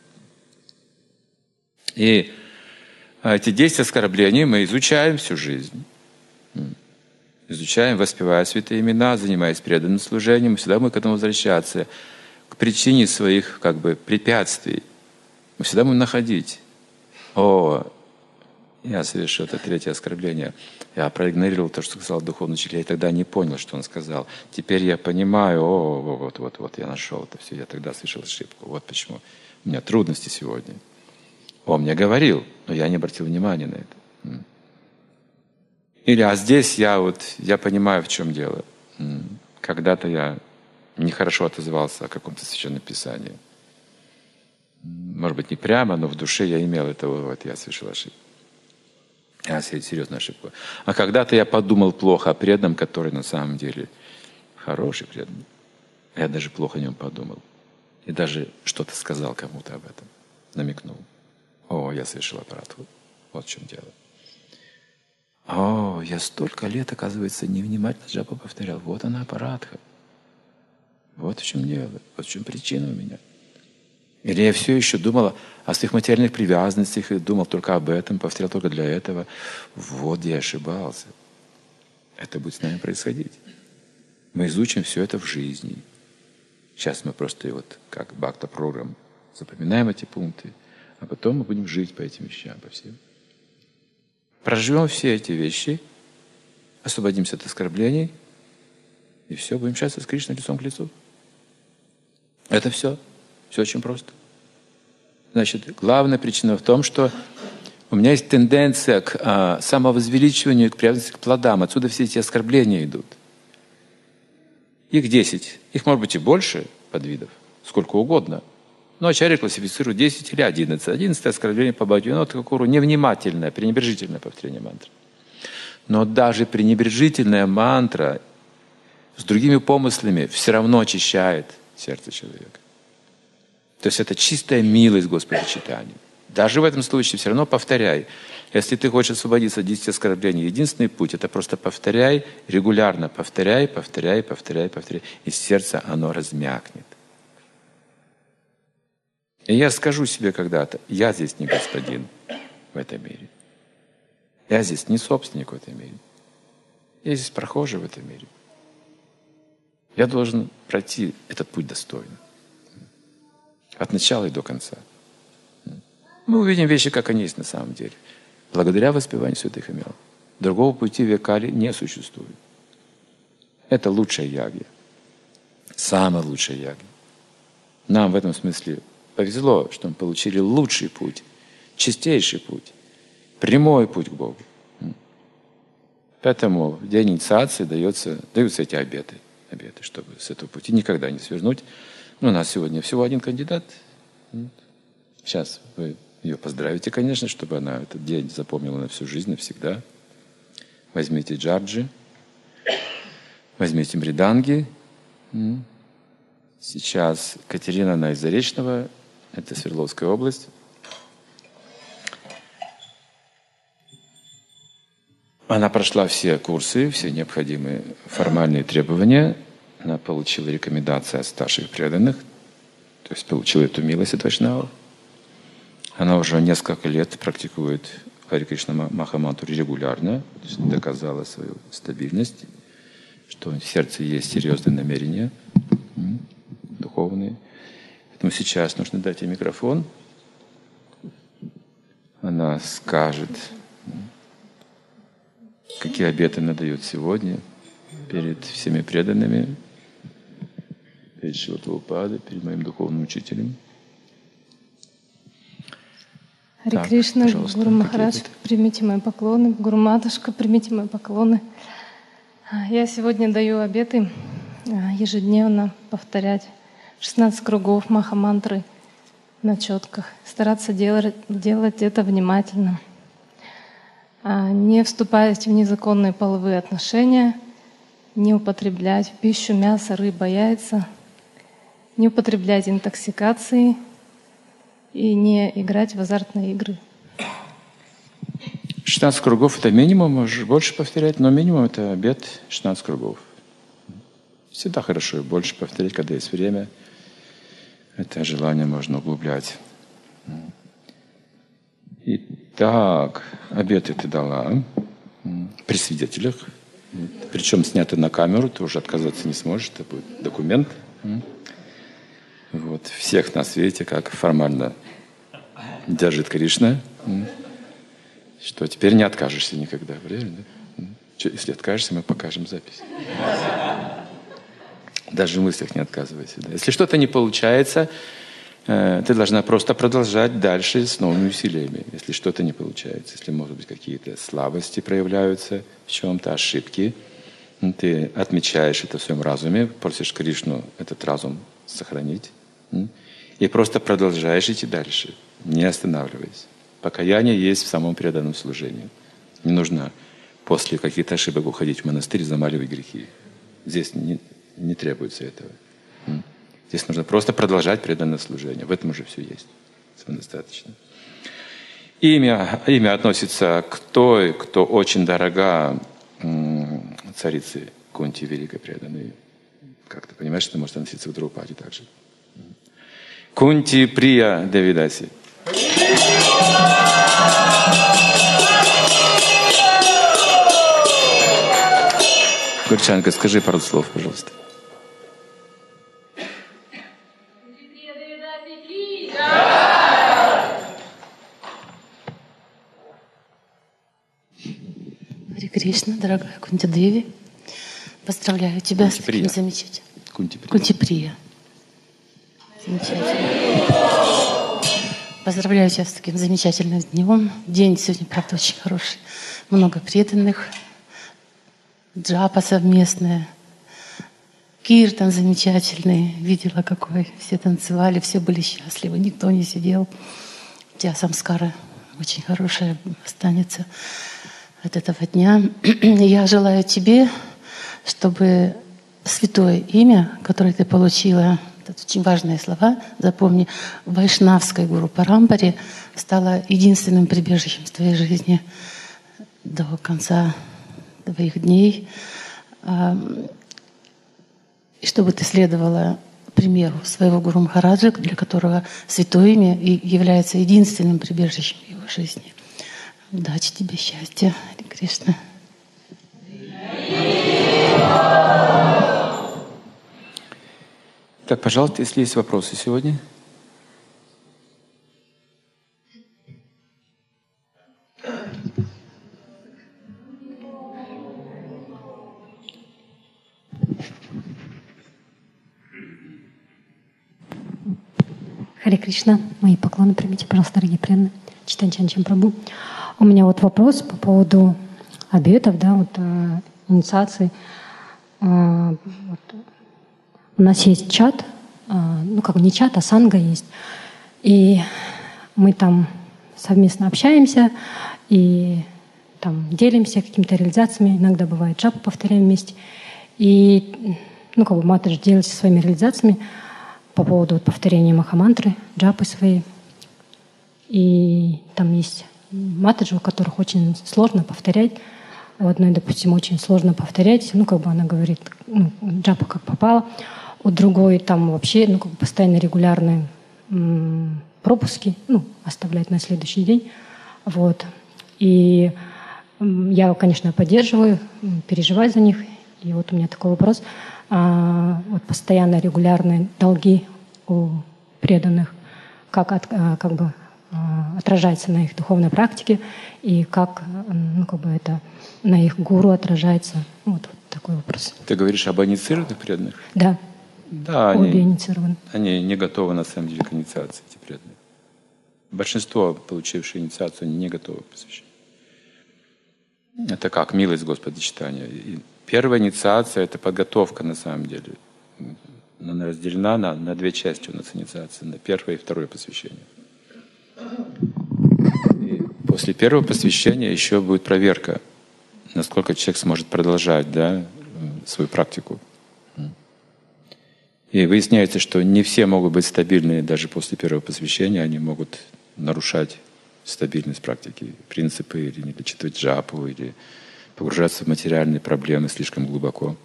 И эти десять оскорблений мы изучаем всю жизнь. Изучаем, воспевая святые имена, занимаясь преданным служением. И всегда мы к этому возвращаться, к причине своих как бы препятствий. Мы всегда будем находить. О, я совершил это третье оскорбление. Я проигнорировал то, что сказал духовный учитель. Я тогда не понял, что он сказал. Теперь я понимаю, о, вот, вот, вот, я нашел это все. Я тогда совершил ошибку. Вот почему у меня трудности сегодня. Он мне говорил, но я не обратил внимания на это. Или, а здесь я вот, я понимаю, в чем дело. Когда-то я нехорошо отозвался о каком-то священном писании. Может быть, не прямо, но в душе я имел это, вот я совершил ошибку. Я серьезную ошибку. А когда-то я подумал плохо о преданном, который на самом деле хороший преданный. Я даже плохо о нем подумал. И даже что-то сказал кому-то об этом. Намекнул. О, я совершил аппарату. Вот в чем дело. О, я столько лет, оказывается, невнимательно джапу повторял. Вот она аппаратха. Вот в чем дело. Вот в чем причина у меня. Или я все еще думал о своих материальных привязанностях и думал только об этом, повторял только для этого. Вот где я ошибался. Это будет с нами происходить. Мы изучим все это в жизни. Сейчас мы просто вот как бхакта-программ запоминаем эти пункты, а потом мы будем жить по этим вещам, по всем. Проживем все эти вещи, освободимся от оскорблений, и все, будем счастливы с Кришной лицом к лицу. Это все. Все очень просто. Значит, главная причина в том, что у меня есть тенденция к а, самовозвеличиванию, к привязанности к плодам. Отсюда все эти оскорбления идут. Их десять. Их может быть и больше подвидов, сколько угодно. Но Ачарья классифицирует десять или одиннадцать. одиннадцатое оскорбление по Бхактивинода Тхакуру невнимательное, пренебрежительное повторение мантры. Но даже пренебрежительная мантра с другими помыслами все равно очищает сердце человека. То есть это чистая милость Господа читания. Даже в этом случае все равно повторяй. Если ты хочешь освободиться от десяти оскорблений, единственный путь – это просто повторяй, регулярно повторяй, повторяй, повторяй, повторяй. И сердце, оно размякнет. И я скажу себе когда-то, я здесь не господин в этом мире. Я здесь не собственник в этом мире. Я здесь прохожий в этом мире. Я должен пройти этот путь достойно. От начала и до конца. Мы увидим вещи, как они есть на самом деле. Благодаря воспеванию святых имен. Другого пути в Екали не существует. Это лучшая ягья. Самая лучшая ягья. Нам в этом смысле повезло, что мы получили лучший путь, чистейший путь, прямой путь к Богу. Поэтому в день инициации дается, даются эти обеты, обеты, чтобы с этого пути никогда не свернуть. Ну, у нас сегодня всего один кандидат. Сейчас вы ее поздравите, конечно, чтобы она этот день запомнила на всю жизнь, навсегда. Возьмите джарджи, возьмите мриданги, Сейчас Катерина, она из Заречного, это Свердловская область. Она прошла все курсы, все необходимые формальные требования. Она получила рекомендации от старших преданных, то есть получила эту милость от Вайшнавов. Она уже несколько лет практикует Харе Кришна Махамантру регулярно, то есть доказала свою стабильность, что в сердце есть серьезные намерения духовные. Поэтому сейчас нужно дать ей микрофон. Она скажет, какие обеты она дает сегодня перед всеми преданными, перед Шрила Прабхупадой, перед моим духовным учителем. Харе Кришна, Гуру Махарадж, примите мои поклоны. Гуру Матушка, примите мои поклоны. Я сегодня даю обеты ежедневно повторять шестнадцать кругов Махамантры на четках. Стараться делать, делать это внимательно. Не вступать в незаконные половые отношения, не употреблять в пищу мясо, рыба, яйца, не употреблять интоксикации и не играть в азартные игры. шестнадцать кругов — это минимум, можешь больше повторять, но минимум — это обет шестнадцать кругов. Всегда хорошо больше повторять, когда есть время. Это желание можно углублять. Итак, обеты ты дала при свидетелях, причем сняты на камеру, ты уже отказаться не сможешь, это будет документ. Вот. Всех на свете, как формально держит Кришна, что теперь не откажешься никогда, правильно? Если откажешься, мы покажем запись. Даже в мыслях не отказывайся. Да? Если что-то не получается, э, ты должна просто продолжать дальше с новыми усилиями. Если что-то не получается, если, может быть, какие-то слабости проявляются в чем-то, ошибки, ты отмечаешь это в своем разуме, просишь Кришну этот разум сохранить, и просто продолжаешь идти дальше, не останавливаясь. Покаяние есть в самом преданном служении. Не нужно после каких-то ошибок уходить в монастырь и замаливать грехи. Здесь не, не требуется этого. Здесь нужно просто продолжать преданное служение. В этом уже все есть. Самодостаточно. Имя, имя относится к той, кто очень дорога царице Кунти, великой преданной. Как ты понимаешь, это может относиться к Драупаде также. Кунти Прия Девидаси. Гурчанка, скажи пару слов, пожалуйста. Харе Кришна, дорогая Кунти Деви, поздравляю тебя с таким замечательным. Кунти Прия. Кунти Прия. Замечательно. Поздравляю тебя с таким замечательным днем. День сегодня, правда, очень хороший. Много преданных. Джапа совместная. Киртан замечательный. Видела, какой. Все танцевали, все были счастливы. Никто не сидел. У тебя самскара очень хорошая останется от этого дня. Я желаю тебе, чтобы святое имя, которое ты получила, это очень важные слова, запомни, в вайшнавской гуру Парампаре стало единственным прибежищем в твоей жизни до конца твоих дней. И чтобы ты следовала примеру своего гуру Махараджа, для которого святое имя является единственным прибежищем в его жизни. Удачи тебе, счастья, Харе Кришна. Так, пожалуйста, если есть вопросы сегодня. Харе Кришна, мои поклоны примите, пожалуйста, дорогие преданные. Читань Чанчам Прабху. У меня вот вопрос по поводу обетов, да, вот э, инициации. Э, вот, у нас есть чат, э, ну как не чат, а санга есть, и мы там совместно общаемся и там делимся какими-то реализациями. Иногда бывает джапу повторяем вместе. И ну, как бы Матаджи делится своими реализациями по поводу вот, повторения махамантры, джапы своей. И там есть Матаджи, у которых очень сложно повторять. У одной, допустим, очень сложно повторять. Ну, как бы она говорит, ну, джапа как попало. У другой там вообще, ну, как бы постоянно регулярные м- пропуски, ну, оставлять на следующий день. Вот. И м- я, конечно, поддерживаю, м- переживаю за них. И вот у меня такой вопрос. А, вот постоянно регулярные долги у преданных, как, от, а, как бы а, отражается на их духовной практике и как, ну, как бы это на их гуру отражается. Вот, вот такой вопрос. Ты говоришь об инициированных преданных? Да. Да, Обе они, инициированы. они не готовы на самом деле к инициации, эти преданные. Большинство, получившие инициацию, они не готовы к посвящению. Это как милость Господа читания. И первая инициация — это подготовка на самом деле. Она разделена на, на две части у нас инициации, на первое и второе посвящение. И после первого посвящения еще будет проверка, насколько человек сможет продолжать, да, свою практику. И выясняется, что не все могут быть стабильны даже после первого посвящения, они могут нарушать стабильность практики, принципы, или не дочитывать джапу, или погружаться в материальные проблемы слишком глубоко.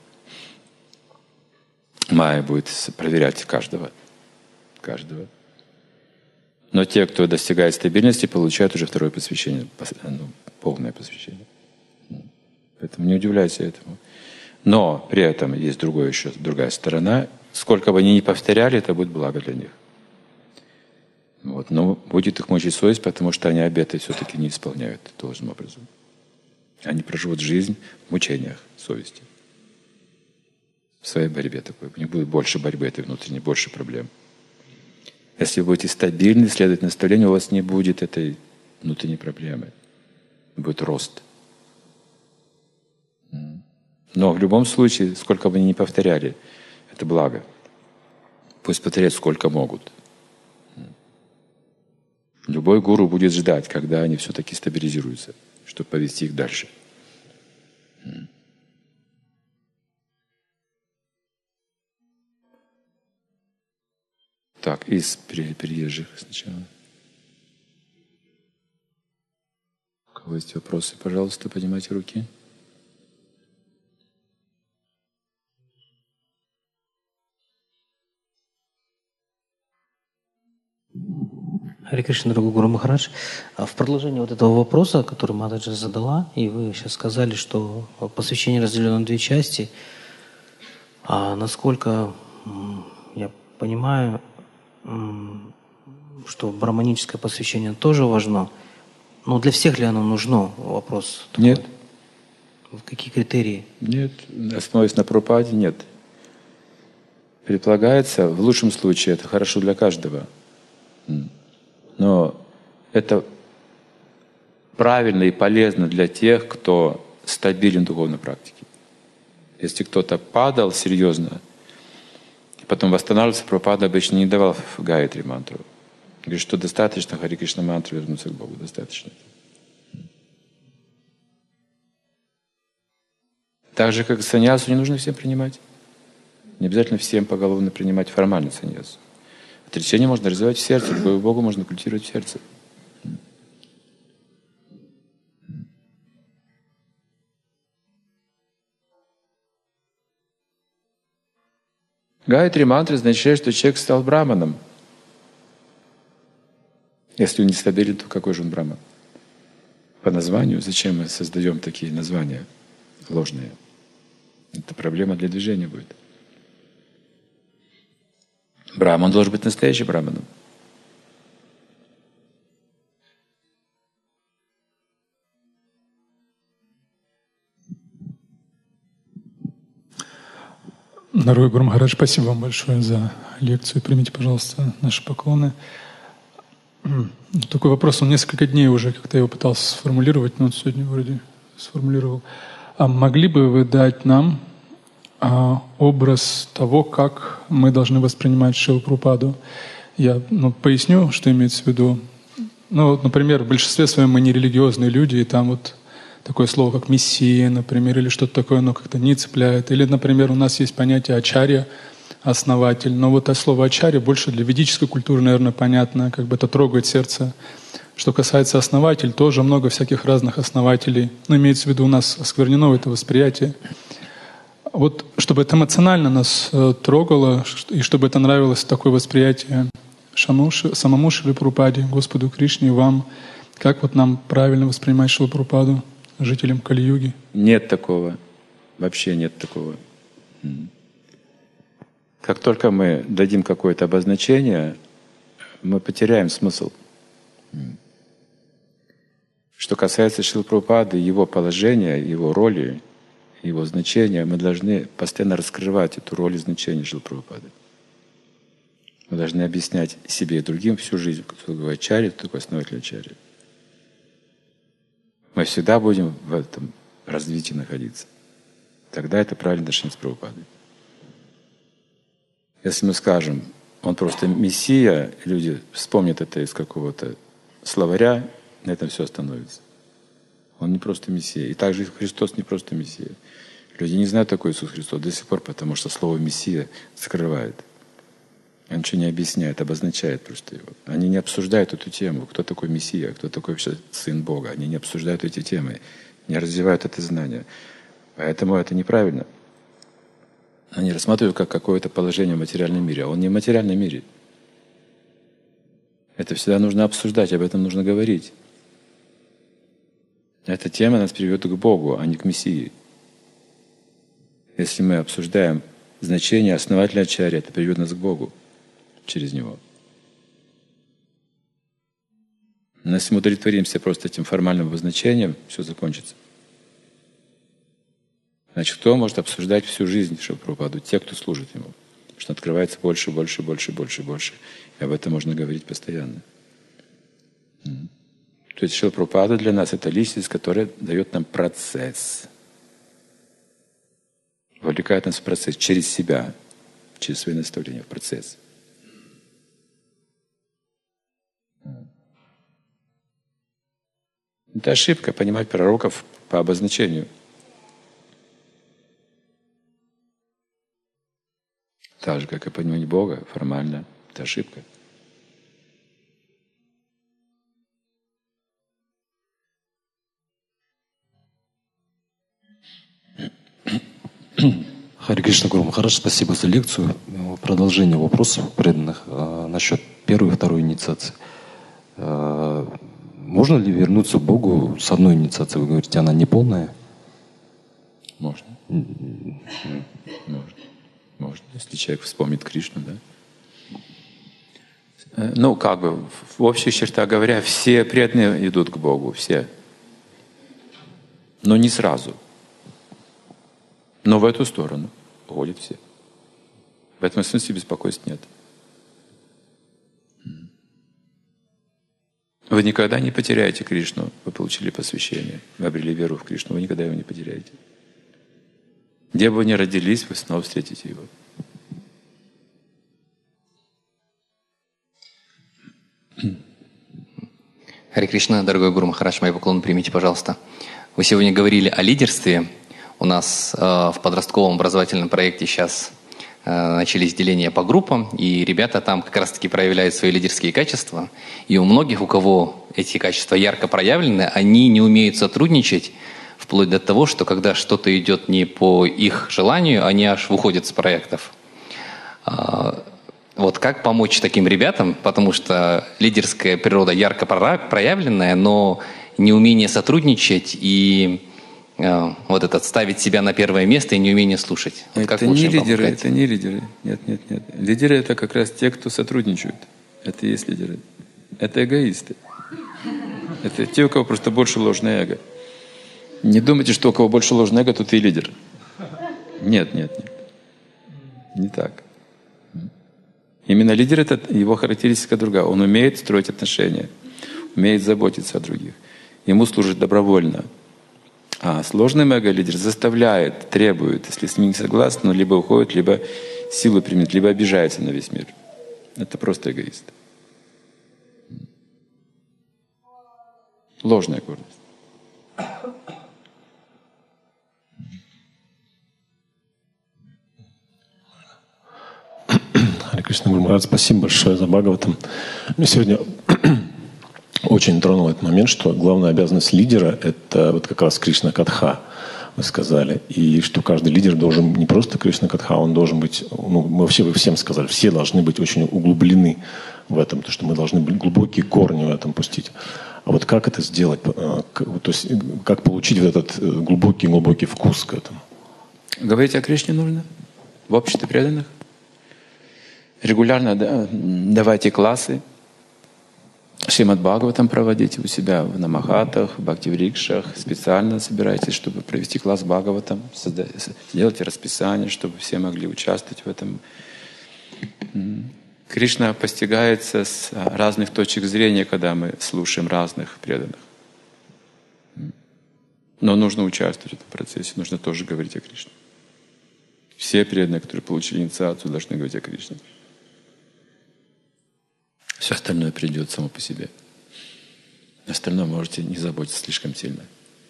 Майя будет проверять каждого. каждого. Но те, кто достигает стабильности, получают уже второе посвящение, ну, полное посвящение. Поэтому не удивляйся этому. Но при этом есть другое еще, другая сторона. Сколько бы они ни повторяли, это будет благо для них. Вот. Но будет их мучить совесть, потому что они обеты все-таки не исполняют должным образом. Они проживут жизнь в мучениях совести. В своей борьбе такой. У них будет больше борьбы этой внутренней, больше проблем. Если вы будете стабильны, следовать наставлению, у вас не будет этой внутренней проблемы. Будет рост. Но в любом случае, сколько бы они ни повторяли, это благо. Пусть повторяют сколько могут. Любой гуру будет ждать, когда они все-таки стабилизируются, чтобы повести их дальше. Так, из переезжих сначала. У кого есть вопросы, пожалуйста, поднимайте руки. Харе Кришна, дорогой Гуру Махарадж. В продолжение вот этого вопроса, который Матаджи задала, и вы сейчас сказали, что посвящение разделено на две части. А насколько я понимаю, что браманическое посвящение тоже важно, но для всех ли оно нужно? Вопрос такой. Нет. Какие критерии? Нет. Основываясь на Прабхупаде, нет. Предполагается, в лучшем случае, это хорошо для каждого. Но это правильно и полезно для тех, кто стабилен в духовной практике. Если кто-то падал серьезно, и потом восстанавливался, Прабхупада обычно не давал Гайатри мантру. Говорит, что достаточно Харе Кришна мантры вернуться к Богу. Достаточно. Так же, как саньясу не нужно всем принимать. Не обязательно всем поголовно принимать формально саньясу. Отречение можно развивать в сердце, любовь к Богу можно культивировать в сердце. Гайатри мантра означает, что человек стал браманом. Если он не стабилен, то какой же он браман? По названию, зачем мы создаем такие названия ложные? Это проблема для движения будет. Браман должен быть настоящим браманом. Дорогой Гуру Махарадж, спасибо вам большое за лекцию. Примите, пожалуйста, наши поклоны. Такой вопрос, он несколько дней уже, как-то я его пытался сформулировать, но он сегодня вроде сформулировал. А могли бы вы дать нам а, образ того, как мы должны воспринимать Шрилу Прабхупаду? Я ну, поясню, что имеется в виду. Ну, вот, например, в большинстве своем мы не религиозные люди, и там вот такое слово, как мессия, например, или что-то такое, оно как-то не цепляет. Или, например, у нас есть понятие ачарья, основатель. Но вот это слово ачарья больше для ведической культуры, наверное, понятно, как бы это трогает сердце. Что касается основатель, тоже много всяких разных основателей. Но имеется в виду, у нас осквернено это восприятие. Вот чтобы это эмоционально нас э, трогало, и чтобы это нравилось, такое восприятие Шамуши, самому Шриле Прабхупаде, Господу Кришне и вам, как вот нам правильно воспринимать Шрилу Прабхупаду, жителям Кали-юги? Нет такого. Вообще нет такого. Как только мы дадим какое-то обозначение, мы потеряем смысл. Что касается Шрилы Прабхупады, его положения, его роли, его значения, мы должны постоянно раскрывать эту роль и значение Шрилы Прабхупады. Мы должны объяснять себе и другим всю жизнь, кто такой ачарья, кто такой основатель ачарьи. Мы всегда будем в этом развитии находиться. Тогда это правильно отношение с Прабхупадой. Если мы скажем, он просто мессия, люди вспомнят это из какого-то словаря, на этом все остановится. Он не просто мессия. И также Христос не просто мессия. Люди не знают такой Иисус Христос до сих пор, потому что слово «мессия» скрывает. Он ничего не объясняет, обозначает просто его. Они не обсуждают эту тему, кто такой мессия, кто такой вообще Сын Бога. Они не обсуждают эти темы, не развивают это знание. Поэтому это неправильно. Они рассматривают как какое-то положение в материальном мире, а он не в материальном мире. Это всегда нужно обсуждать, об этом нужно говорить. Эта тема нас приведет к Богу, а не к Мессии. Если мы обсуждаем значение основателя ачарьи, это приведет нас к Богу через него. Но если мы удовлетворимся просто этим формальным обозначением, все закончится. Значит, кто может обсуждать всю жизнь Шрилы Прабхупаду? Те, кто служит ему. Потому что открывается больше, больше, больше, больше, больше. И об этом можно говорить постоянно. То есть Шрила Прабхупада для нас — это личность, которая дает нам процесс. Вовлекает нас в процесс через себя, через свои наставления в процесс. Это ошибка — понимать пророков по обозначению. Так же, как и понимать Бога формально. Это ошибка. Харе Кришна, Гуру Махарадж, спасибо за лекцию. Продолжение вопросов преданных а, насчет первой и второй инициации. А, можно ли вернуться к Богу с одной инициацией? Вы говорите, она не полная? Можно. Можно. Можно, если человек вспомнит Кришну, да? Ну, как бы, в общих чертах говоря, все преданные идут к Богу, все. Но не сразу. Но в эту сторону ходят все. В этом смысле беспокойств нет. Вы никогда не потеряете Кришну. Вы получили посвящение. Вы обрели веру в Кришну. Вы никогда его не потеряете. Где бы вы ни родились, вы снова встретите его. Харе Кришна, дорогой Гуру Махарадж, мои поклоны примите, пожалуйста. Вы сегодня говорили о лидерстве. У нас э, в подростковом образовательном проекте сейчас э, начались деления по группам, и ребята там как раз-таки проявляют свои лидерские качества. И у многих, у кого эти качества ярко проявлены, они не умеют сотрудничать, вплоть до того, что когда что-то идет не по их желанию, они аж выходят с проектов. Вот как помочь таким ребятам, потому что лидерская природа ярко проявленная, но неумение сотрудничать и вот этот ставить себя на первое место и неумение слушать. Вот это не лидеры, это не лидеры. Нет, нет, нет. Лидеры — это как раз те, кто сотрудничают. Это и есть лидеры. Это эгоисты. Это те, у кого просто больше ложное эго. Не думайте, что у кого больше ложного эго, тот и лидер. Нет, нет, нет. Не так. Именно лидер — это его характеристика другая. Он умеет строить отношения, умеет заботиться о других. Ему служит добровольно. А сложный эго-лидер заставляет, требует. Если с ним не согласен, он либо уходит, либо силу применит, либо обижается на весь мир. Это просто эгоист. Ложная гордость. Харе Кришна Гуру Махарадж, спасибо большое за Бхагаватам. Мне сегодня очень тронул этот момент, что главная обязанность лидера — это вот как раз Кришна Катха, вы сказали. И что каждый лидер должен не просто Кришна Катха, он должен быть, ну, мы вообще вы всем сказали, все должны быть очень углублены в этом, то что мы должны быть глубокие корни в этом пустить. А вот как это сделать? То есть как получить вот этот глубокий-глубокий вкус к этому? Говорить о Кришне нужно в обществе преданных. Регулярно да, давайте классы. Шримад Бхагаватам проводите у себя в намахатах, в бхакти-врикшах. Специально собирайтесь, чтобы провести класс Бхагаватам. Делайте расписание, чтобы все могли участвовать в этом. Кришна постигается с разных точек зрения, когда мы слушаем разных преданных. Но нужно участвовать в этом процессе, нужно тоже говорить о Кришне. Все преданные, которые получили инициацию, должны говорить о Кришне. Все остальное придет само по себе. Остальное можете не заботиться слишком сильно.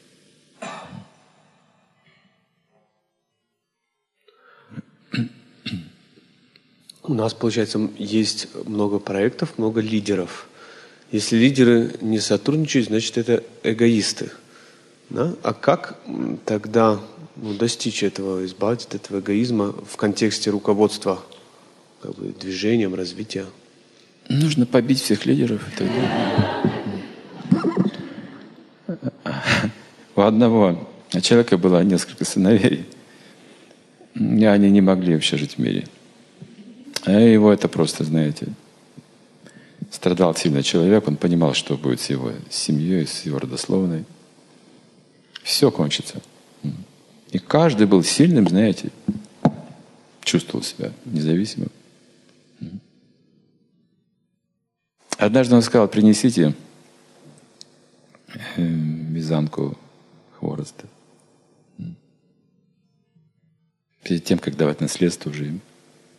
У нас, получается, есть много проектов, много лидеров. Если лидеры не сотрудничают, значит, это эгоисты. Да? А как тогда ну, достичь этого, избавиться от этого эгоизма в контексте руководства как бы, движением, развития? Нужно побить всех лидеров. У одного человека было несколько сыновей, и они не могли вообще жить в мире. А его это просто, знаете, страдал сильно человек, он понимал, что будет с его семьей, с его родословной. Все кончится. И каждый был сильным, знаете, чувствовал себя независимым. Однажды он сказал: принесите вязанку хвороста. Перед тем, как давать наследство уже им.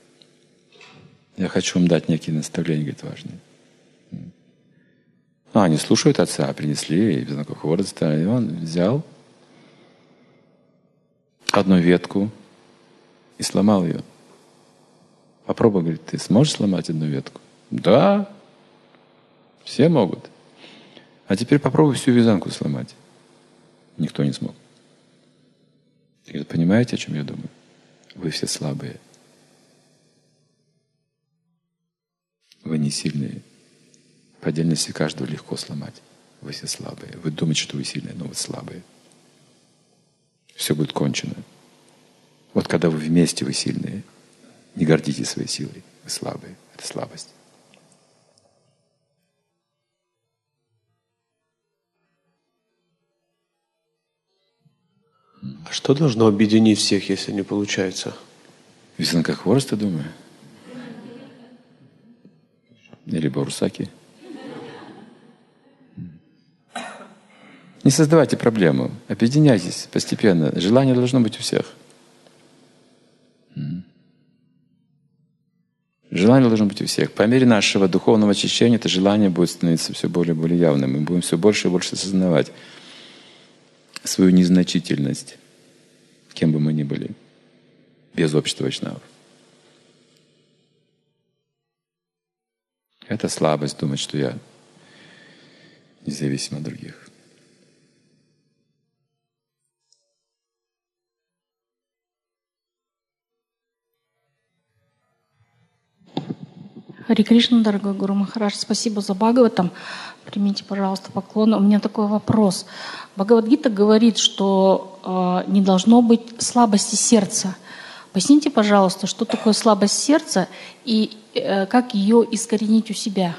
Я хочу вам дать некие наставления, говорит, важные. А, они слушают отца, принесли вязанку хвороста, и он взял одну ветку и сломал ее. Попробуй, говорит, ты сможешь сломать одну ветку? Да, все могут. А теперь попробуй всю вязанку сломать. Никто не смог. И говорит, понимаете, о чем я думаю? Вы все слабые. Вы не сильные. По отдельности каждого легко сломать. Вы все слабые. Вы думаете, что вы сильные, но вы слабые. Все будет кончено. Вот когда вы вместе, вы сильные. Не гордитесь своей силой. Вы слабые. Это слабость. А что должно объединить всех, если не получается? Вязанка хвороста, думаю. Или барусаки. Не создавайте проблему. Объединяйтесь постепенно. Желание должно быть у всех. Желание должно быть у всех. По мере нашего духовного очищения это желание будет становиться все более и более явным. Мы будем все больше и больше осознавать свою незначительность, кем бы мы ни были, без общества вайшнавов. Это слабость думать, что я независим от других. Харе Кришна, дорогой Гуру Махарадж, спасибо за Бхагаватам. Примите, пожалуйста, поклоны. У меня такой вопрос. Бхагавад-гита говорит, что э, не должно быть слабости сердца. Поясните, пожалуйста, что такое слабость сердца и э, как ее искоренить у себя?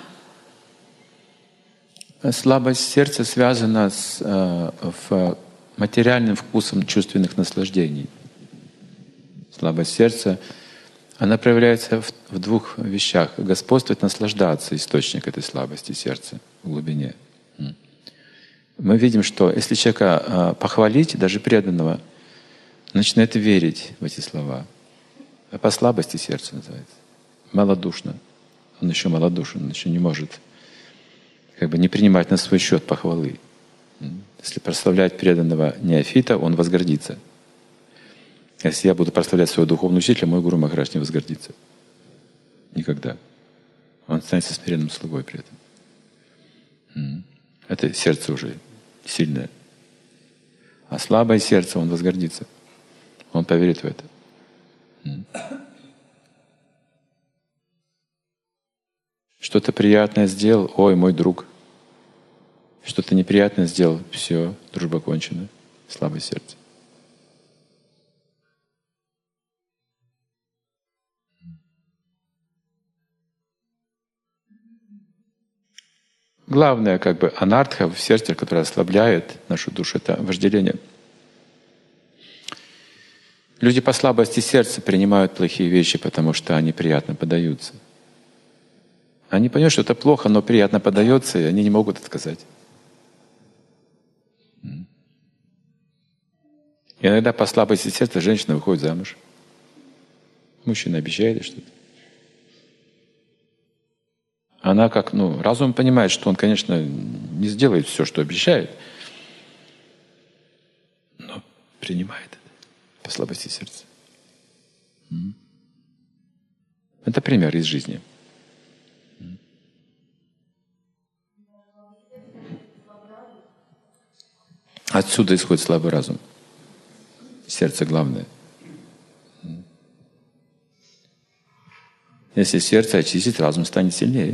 Слабость сердца связана с э, в материальным вкусом чувственных наслаждений. Слабость сердца, она проявляется в, в двух вещах. Господствует, наслаждаться, источник этой слабости сердца в глубине. Мы видим, что если человека э, похвалить, даже преданного, начинает верить в эти слова. А по слабости сердца называется. Малодушно. Он еще малодушен, он еще не может как бы не принимать на свой счет похвалы. Если прославлять преданного неофита, он возгордится. Если я буду прославлять своего духовного учителя, мой Гуру Махарадж не возгордится. Никогда. Он становится смиренным слугой при этом. Это сердце уже сильное. А слабое сердце, он возгордится. Он поверит в это. Что-то приятное сделал, ой, мой друг. Что-то неприятное сделал, все, дружба кончена. Слабое сердце. Главное, как бы, анартха в сердце, которое ослабляет нашу душу, это вожделение. Люди по слабости сердца принимают плохие вещи, потому что они приятно поддаются. Они понимают, что это плохо, но приятно поддается, и они не могут отказать. И иногда по слабости сердца женщина выходит замуж. Мужчина обещает что-то. Она как, ну, разум понимает, что он, конечно, не сделает все, что обещает, но принимает это по слабости сердца. Это пример из жизни. Отсюда исходит слабый разум. Сердце главное. Если сердце очистить, разум станет сильнее.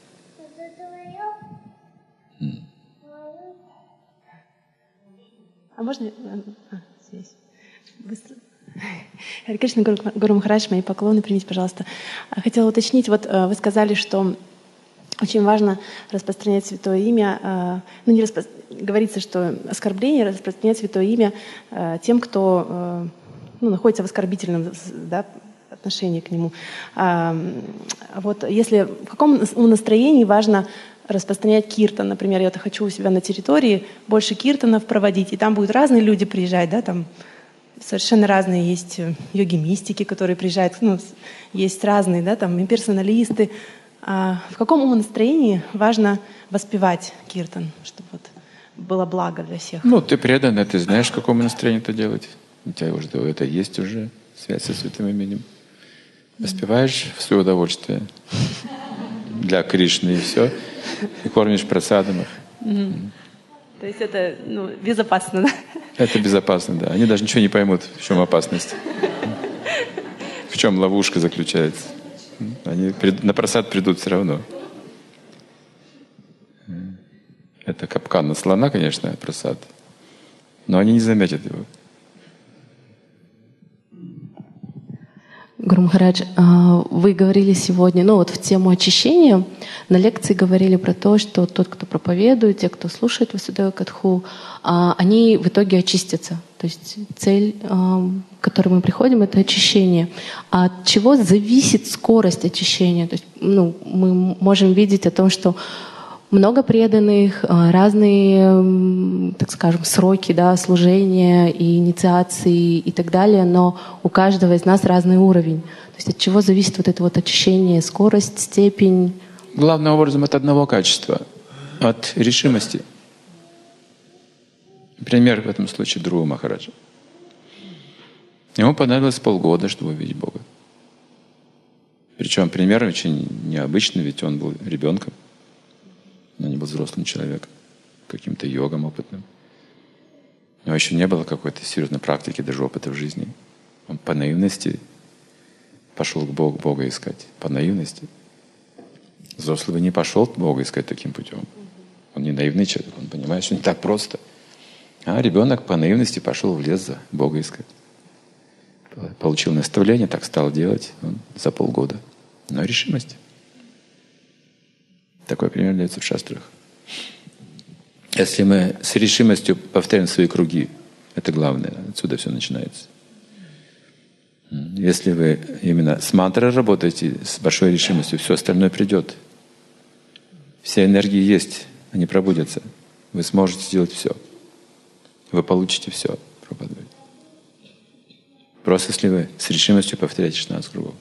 А можно... А, здесь. Быстро. Харе Кришна, Гуру, Гуру Махарадж, мои поклоны, примите, пожалуйста. Хотела уточнить, вот вы сказали, что очень важно распространять святое имя. Ну, не распро... Говорится, что оскорбление распространять святое имя тем, кто, ну, находится в оскорбительном, да, отношении к нему. А, вот если в каком настроении важно распространять киртан, например, я хочу у себя на территории больше киртанов проводить, и там будут разные люди приезжать, да, там совершенно разные есть йоги-мистики, которые приезжают, ну, есть разные, да, там имперсоналисты. А в каком умонастроении важно воспевать киртан, чтобы вот было благо для всех? Ну, ты преданный, ты знаешь, в каком настроении это делать. У тебя уже это есть уже, связь со святым именем. Воспеваешь в свое удовольствие для Кришны и все, и кормишь прасадом их. Mm-hmm. То есть это, ну, безопасно, да? Это безопасно, да. Они даже ничего не поймут, в чем опасность. В чем ловушка заключается. Они на прасад придут все равно. Это капкан на слона, конечно, прасад. Но они не заметят его. Гуру Махарадж, вы говорили сегодня, ну вот в тему очищения, на лекции говорили про то, что тот, кто проповедует, те, кто слушает Васудева Катху, они в итоге очистятся. То есть цель, к которой мы приходим, это очищение. А от чего зависит скорость очищения? То есть, ну, мы можем видеть о том, что много преданных, разные, так скажем, сроки, да, служения и инициации и так далее, но у каждого из нас разный уровень. То есть от чего зависит вот это вот очищение, скорость, степень? Главным образом от одного качества, от решимости. Пример в этом случае Друва Махараджа. Ему понадобилось полгода, чтобы увидеть Бога. Причем пример очень необычный, ведь он был ребенком. Он не был взрослым человеком, каким-то йогом опытным. У него еще не было какой-то серьезной практики, даже опыта в жизни. Он по наивности пошел к Богу, Бога искать. По наивности. Взрослый бы не пошел к Богу искать таким путем. Он не наивный человек, он понимает, что не так просто. А ребенок по наивности пошел в лес за Бога искать. Получил наставление, так стал делать он за полгода. Но решимость. Такой пример дается в шастрах. Если мы с решимостью повторяем свои круги, это главное, отсюда все начинается. Если вы именно с мантрой работаете, с большой решимостью, все остальное придет. Все энергии есть, они пробудятся. Вы сможете сделать все. Вы получите все. Просто если вы с решимостью повторяете шестнадцать кругов.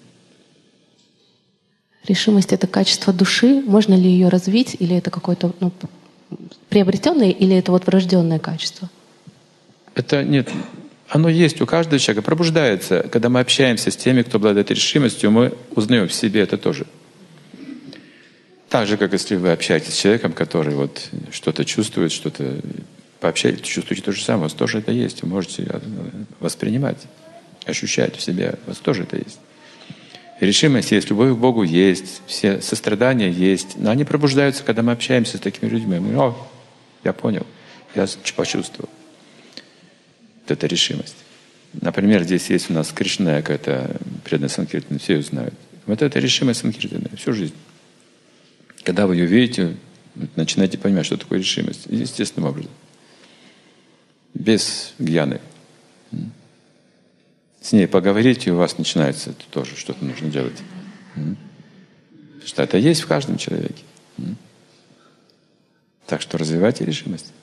Решимость — это качество души. Можно ли ее развить, или это какое-то, ну, приобретенное, или это вот врожденное качество? Это нет. Оно есть у каждого человека, пробуждается. Когда мы общаемся с теми, кто обладает решимостью, мы узнаем в себе это тоже. Так же, как если вы общаетесь с человеком, который вот что-то чувствует, что-то пообщаетесь, чувствуете то же самое, у вас тоже это есть. Вы можете воспринимать, ощущать в себе, у вас тоже это есть. Решимость есть, любовь к Богу есть, все сострадания есть. Но они пробуждаются, когда мы общаемся с такими людьми. Мы, о, я понял, я почувствовал. Вот это решимость. Например, здесь есть у нас Кришна, какая-то преданность Санкиртана, все ее знают. Вот это решимость Санкиртана всю жизнь. Когда вы ее видите, начинаете понимать, что такое решимость. Естественным образом. Без гьяны. С ней поговорите, и у вас начинается это тоже, что-то нужно делать. Потому что это есть в каждом человеке. Так что развивайте решимость.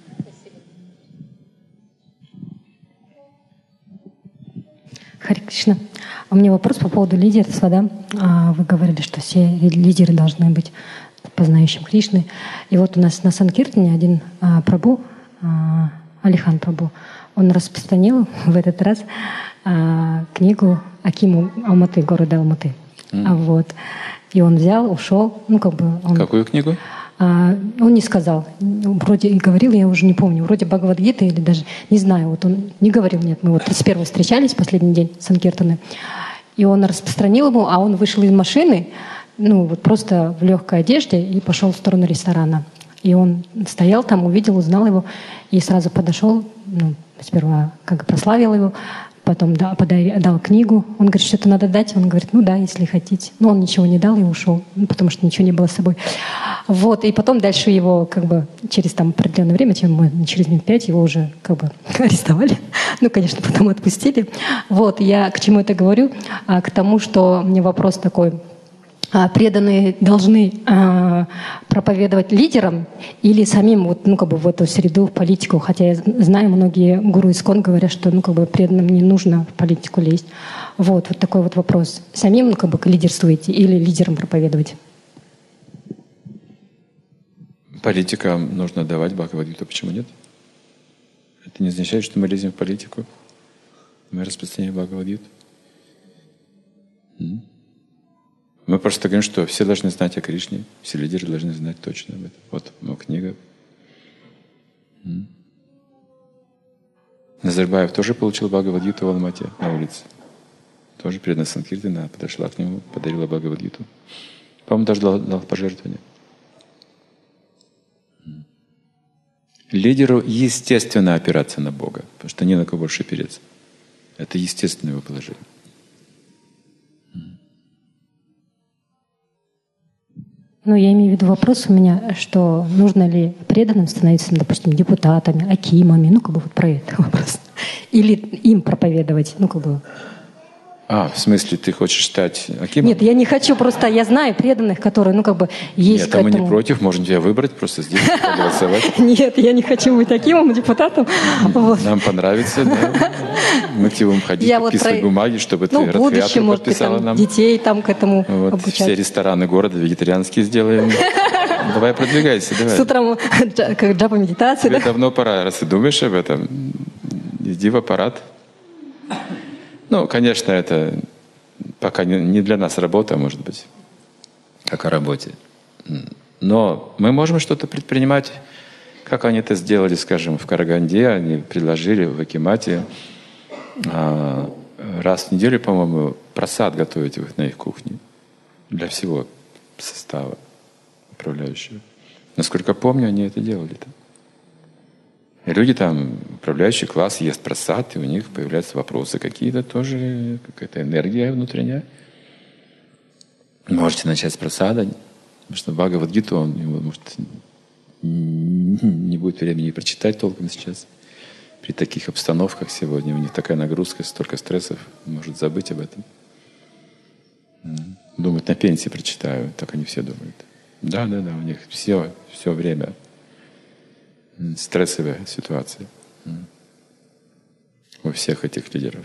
Харе Кришна. У меня вопрос по поводу лидерства. Да? Вы говорили, что все лидеры должны быть познающим Кришны. И вот у нас на Санкиртане один а, Прабху, а, Алихан Прабху, он распространил в этот раз а, книгу Акиму Алматы, города Алматы. Mm. А вот. И он взял, ушел. Ну, как бы он, Какую книгу? А, он не сказал. Вроде и говорил, я уже не помню. Вроде Бхагавад-гита или даже не знаю. Вот он не говорил, нет. Мы вот тридцать первого встречались, последний день Санкиртаны. И он распространил ему, а он вышел из машины, ну вот просто в легкой одежде и пошел в сторону ресторана. И он стоял там, увидел, узнал его и сразу подошел, ну, сперва как бы прославил его, потом да, подай, дал книгу. Он говорит, что-то надо дать. Он говорит, ну да, если хотите. Но он ничего не дал и ушел, ну, потому что ничего не было с собой. Вот, и потом дальше его как бы через там определенное время, чем мы, через минут пять, его уже как бы арестовали. Ну, конечно, потом отпустили. Вот, я к чему это говорю? А, к тому, что мне вопрос такой. Преданные должны а, проповедовать лидерам или самим вот, ну, как бы в эту среду, в политику. Хотя я знаю, многие гуру ИСККОН говорят, что ну, как бы преданным не нужно в политику лезть. Вот, вот такой вот вопрос. Самим ну, как бы лидерствуете или лидерам проповедовать? Политикам нужно давать Бхагавад-гиту. Почему нет? Это не означает, что мы лезем в политику. Мы распространяем Бхагавад-гиту. Мы просто говорим, что все должны знать о Кришне, все лидеры должны знать точно об этом. Вот ну, книга. Назарбаев тоже получил Бхагавад-гиту в Алмате на улице. Тоже преданная Санкиртана, подошла к нему, подарила Бхагавад-гиту. По-моему, даже дал, дал пожертвование. Лидеру естественно опираться на Бога, потому что не на кого больше опереться. Это естественное его положение. Ну, я имею в виду вопрос у меня, что нужно ли преданным становиться, допустим, депутатами, акимами, ну, как бы вот про это вопрос. Или им проповедовать, ну, как бы... А, в смысле, ты хочешь стать акимом? Нет, я не хочу, просто я знаю преданных, которые, ну, как бы есть Нет, к этому... а мы не против, можем тебя выбрать, просто здесь проголосовать. Нет, я не хочу быть акимом, депутатом. Нам понравится, да. Мы к тебе будем ходить, подписывать бумаги, чтобы ты Радхаятру подписала нам. Детей там к этому обучать. Все рестораны города вегетарианские сделаем. Давай продвигайся, давай. С утром как джапа медитации. Тебе давно пора, раз ты думаешь об этом, иди в аппарат. Ну, конечно, это пока не для нас работа, может быть, как о работе. Но мы можем что-то предпринимать, как они это сделали, скажем, в Караганде. Они предложили в Акимате раз в неделю, по-моему, прасад готовить на их кухне для всего состава управляющего. Насколько помню, они это делали там. И люди там, управляющий класс, ест прасад, и у них появляются вопросы какие-то тоже, какая-то энергия внутренняя. Можете начать с прасада, потому что Бхагавад-гиту, он, может, не будет времени прочитать толком сейчас. При таких обстановках сегодня у них такая нагрузка, столько стрессов, может забыть об этом. Думают, на пенсии прочитаю, так они все думают. Да, да, да, у них все, все время стрессовая ситуация у всех этих лидеров.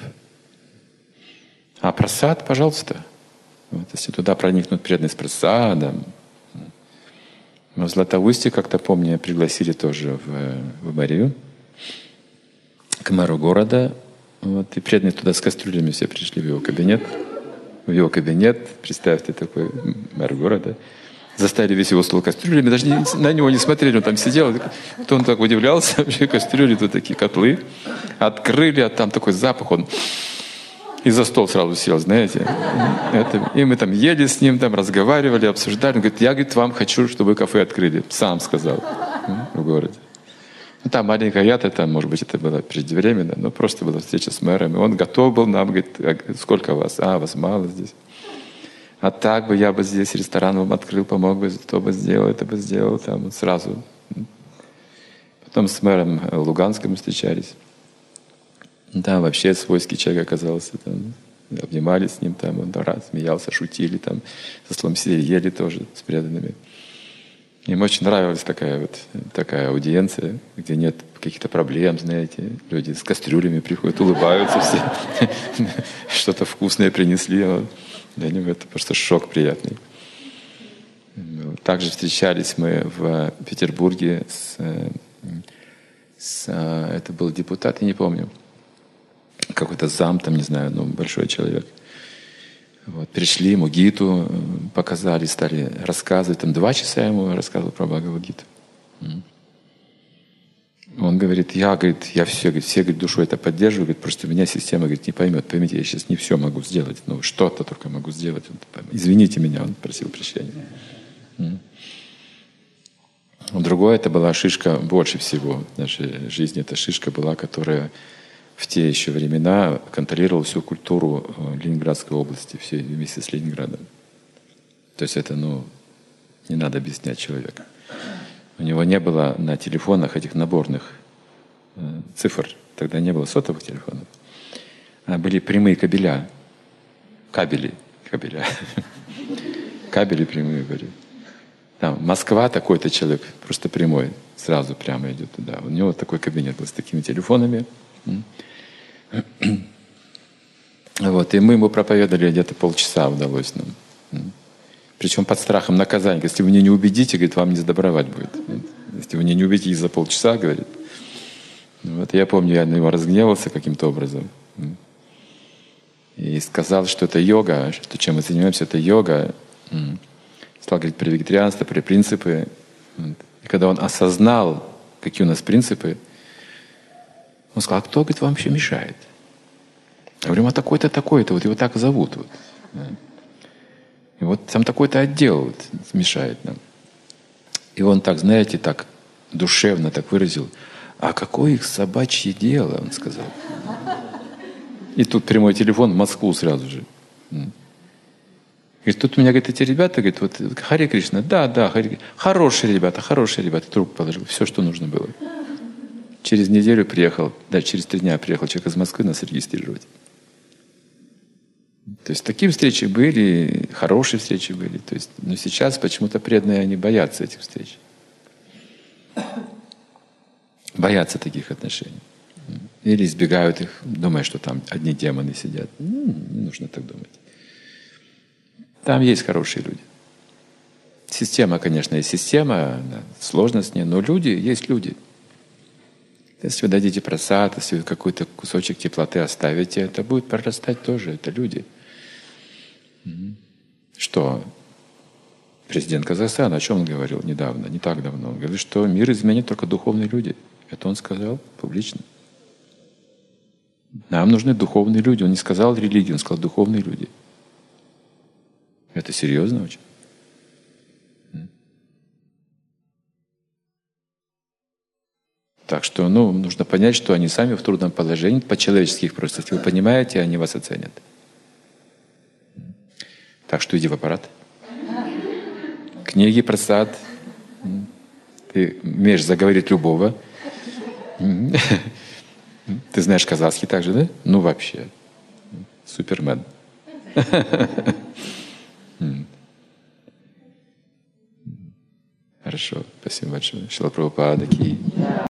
А прасад, пожалуйста, вот, если туда проникнут преданные с прасадом. В Златоусте, как-то помню, пригласили тоже в, в мэрию, к мэру города, Вот, и преданные туда с кастрюлями все пришли в его кабинет. В его кабинет, представьте, такой мэр города. Заставили весь его стол кастрюлями, даже не, на него не смотрели, он там сидел. Кто он так удивлялся, вообще кастрюли, тут такие котлы. Открыли, а там такой запах, он и за стол сразу сел, знаете. Это, и мы там ели с ним, там разговаривали, обсуждали. Он говорит, я, говорит, вам хочу, чтобы вы кафе открыли. Сам сказал в городе. Ну, там маленькая ята, там, может быть, это было преждевременно, но просто была встреча с мэром. И он готов был нам, говорит, сколько вас? А, вас мало здесь. А так бы я бы здесь ресторан вам открыл, помог бы, то бы сделал, это бы сделал, там вот сразу. Потом с мэром Луганска мы встречались. Да, вообще свойский человек оказался. Там, обнимались с ним, там, он раз смеялся, шутили, там, за столом сидели, ели тоже с преданными. Им очень нравилась такая вот такая аудиенция, где нет каких-то проблем, знаете. Люди с кастрюлями приходят, улыбаются все. Что-то вкусное принесли. Для него это просто шок приятный. Также встречались мы в Петербурге с, с это был депутат, я не помню, какой-то зам, там, не знаю, ну, большой человек. Вот, пришли, ему гиту показали, стали рассказывать. Там два часа ему рассказывал про Бхагавад-гиту. Он говорит, я, говорит, я все, говорит, все говорит, душой это поддерживаю, говорит, просто меня система, говорит, не поймет. Поймите, я сейчас не все могу сделать, ну что-то только могу сделать. Извините меня, он просил прощения. Другое, это была шишка больше всего в нашей жизни. Эта шишка была, которая в те еще времена контролировала всю культуру Ленинградской области, все вместе с Ленинградом. То есть это, ну, не надо объяснять человеку. У него не было на телефонах этих наборных э, цифр. Тогда не было сотовых телефонов. А были прямые кабеля. Кабели. Кабеля. Кабели прямые были. Там Москва, такой-то человек, просто прямой. Сразу прямо идет туда. У него такой кабинет был с такими телефонами. Вот. И мы ему проповедовали где-то полчаса, удалось нам. Причем под страхом наказания. Если вы меня не убедите, говорит, вам не сдобровать будет. Если вы меня не убедите за полчаса, говорит. Вот я помню, я на него разгневался каким-то образом. И сказал, что это йога, что чем мы занимаемся, это йога. Стал говорить про вегетарианство, про принципы. И когда он осознал, какие у нас принципы, он сказал, а кто, говорит, вам вообще мешает? Я говорю, а такой-то, такой-то, вот его так зовут. Вот. И вот там такой-то отдел вот, мешает нам. И он так, знаете, так душевно так выразил, а какое их собачье дело, он сказал. И тут прямой телефон в Москву сразу же. Говорит, тут у меня, говорит, эти ребята, говорит, вот Харе Кришна, да, да, Харе, хорошие ребята, хорошие ребята, трубку положил, все, что нужно было. Через неделю приехал, да, через три дня приехал человек из Москвы нас регистрировать. То есть такие встречи были, хорошие встречи были. То есть, но сейчас почему-то преданные, они боятся этих встреч. Боятся таких отношений. Или избегают их, думая, что там одни демоны сидят. Ну, не нужно так думать. Там есть хорошие люди. Система, конечно, есть система, да, сложно с ней, но люди есть люди. Если вы дадите просад, если вы какой-то кусочек теплоты оставите, это будет прорастать тоже, это люди. Что президент Казахстана, о чем он говорил недавно, не так давно? Он говорил, что мир изменит только духовные люди. Это он сказал публично. Нам нужны духовные люди. Он не сказал религии, он сказал духовные люди. Это серьезно очень. Так что, ну, нужно понять, что они сами в трудном положении, по-человечески их просто. Если вы понимаете, они вас оценят. Так что иди в аппарат. Книги, просад. Ты умеешь заговорить любого. Ты знаешь казахский также, да? Ну, вообще. Супермен. Хорошо. Спасибо большое. Шрила Прабхупада ки.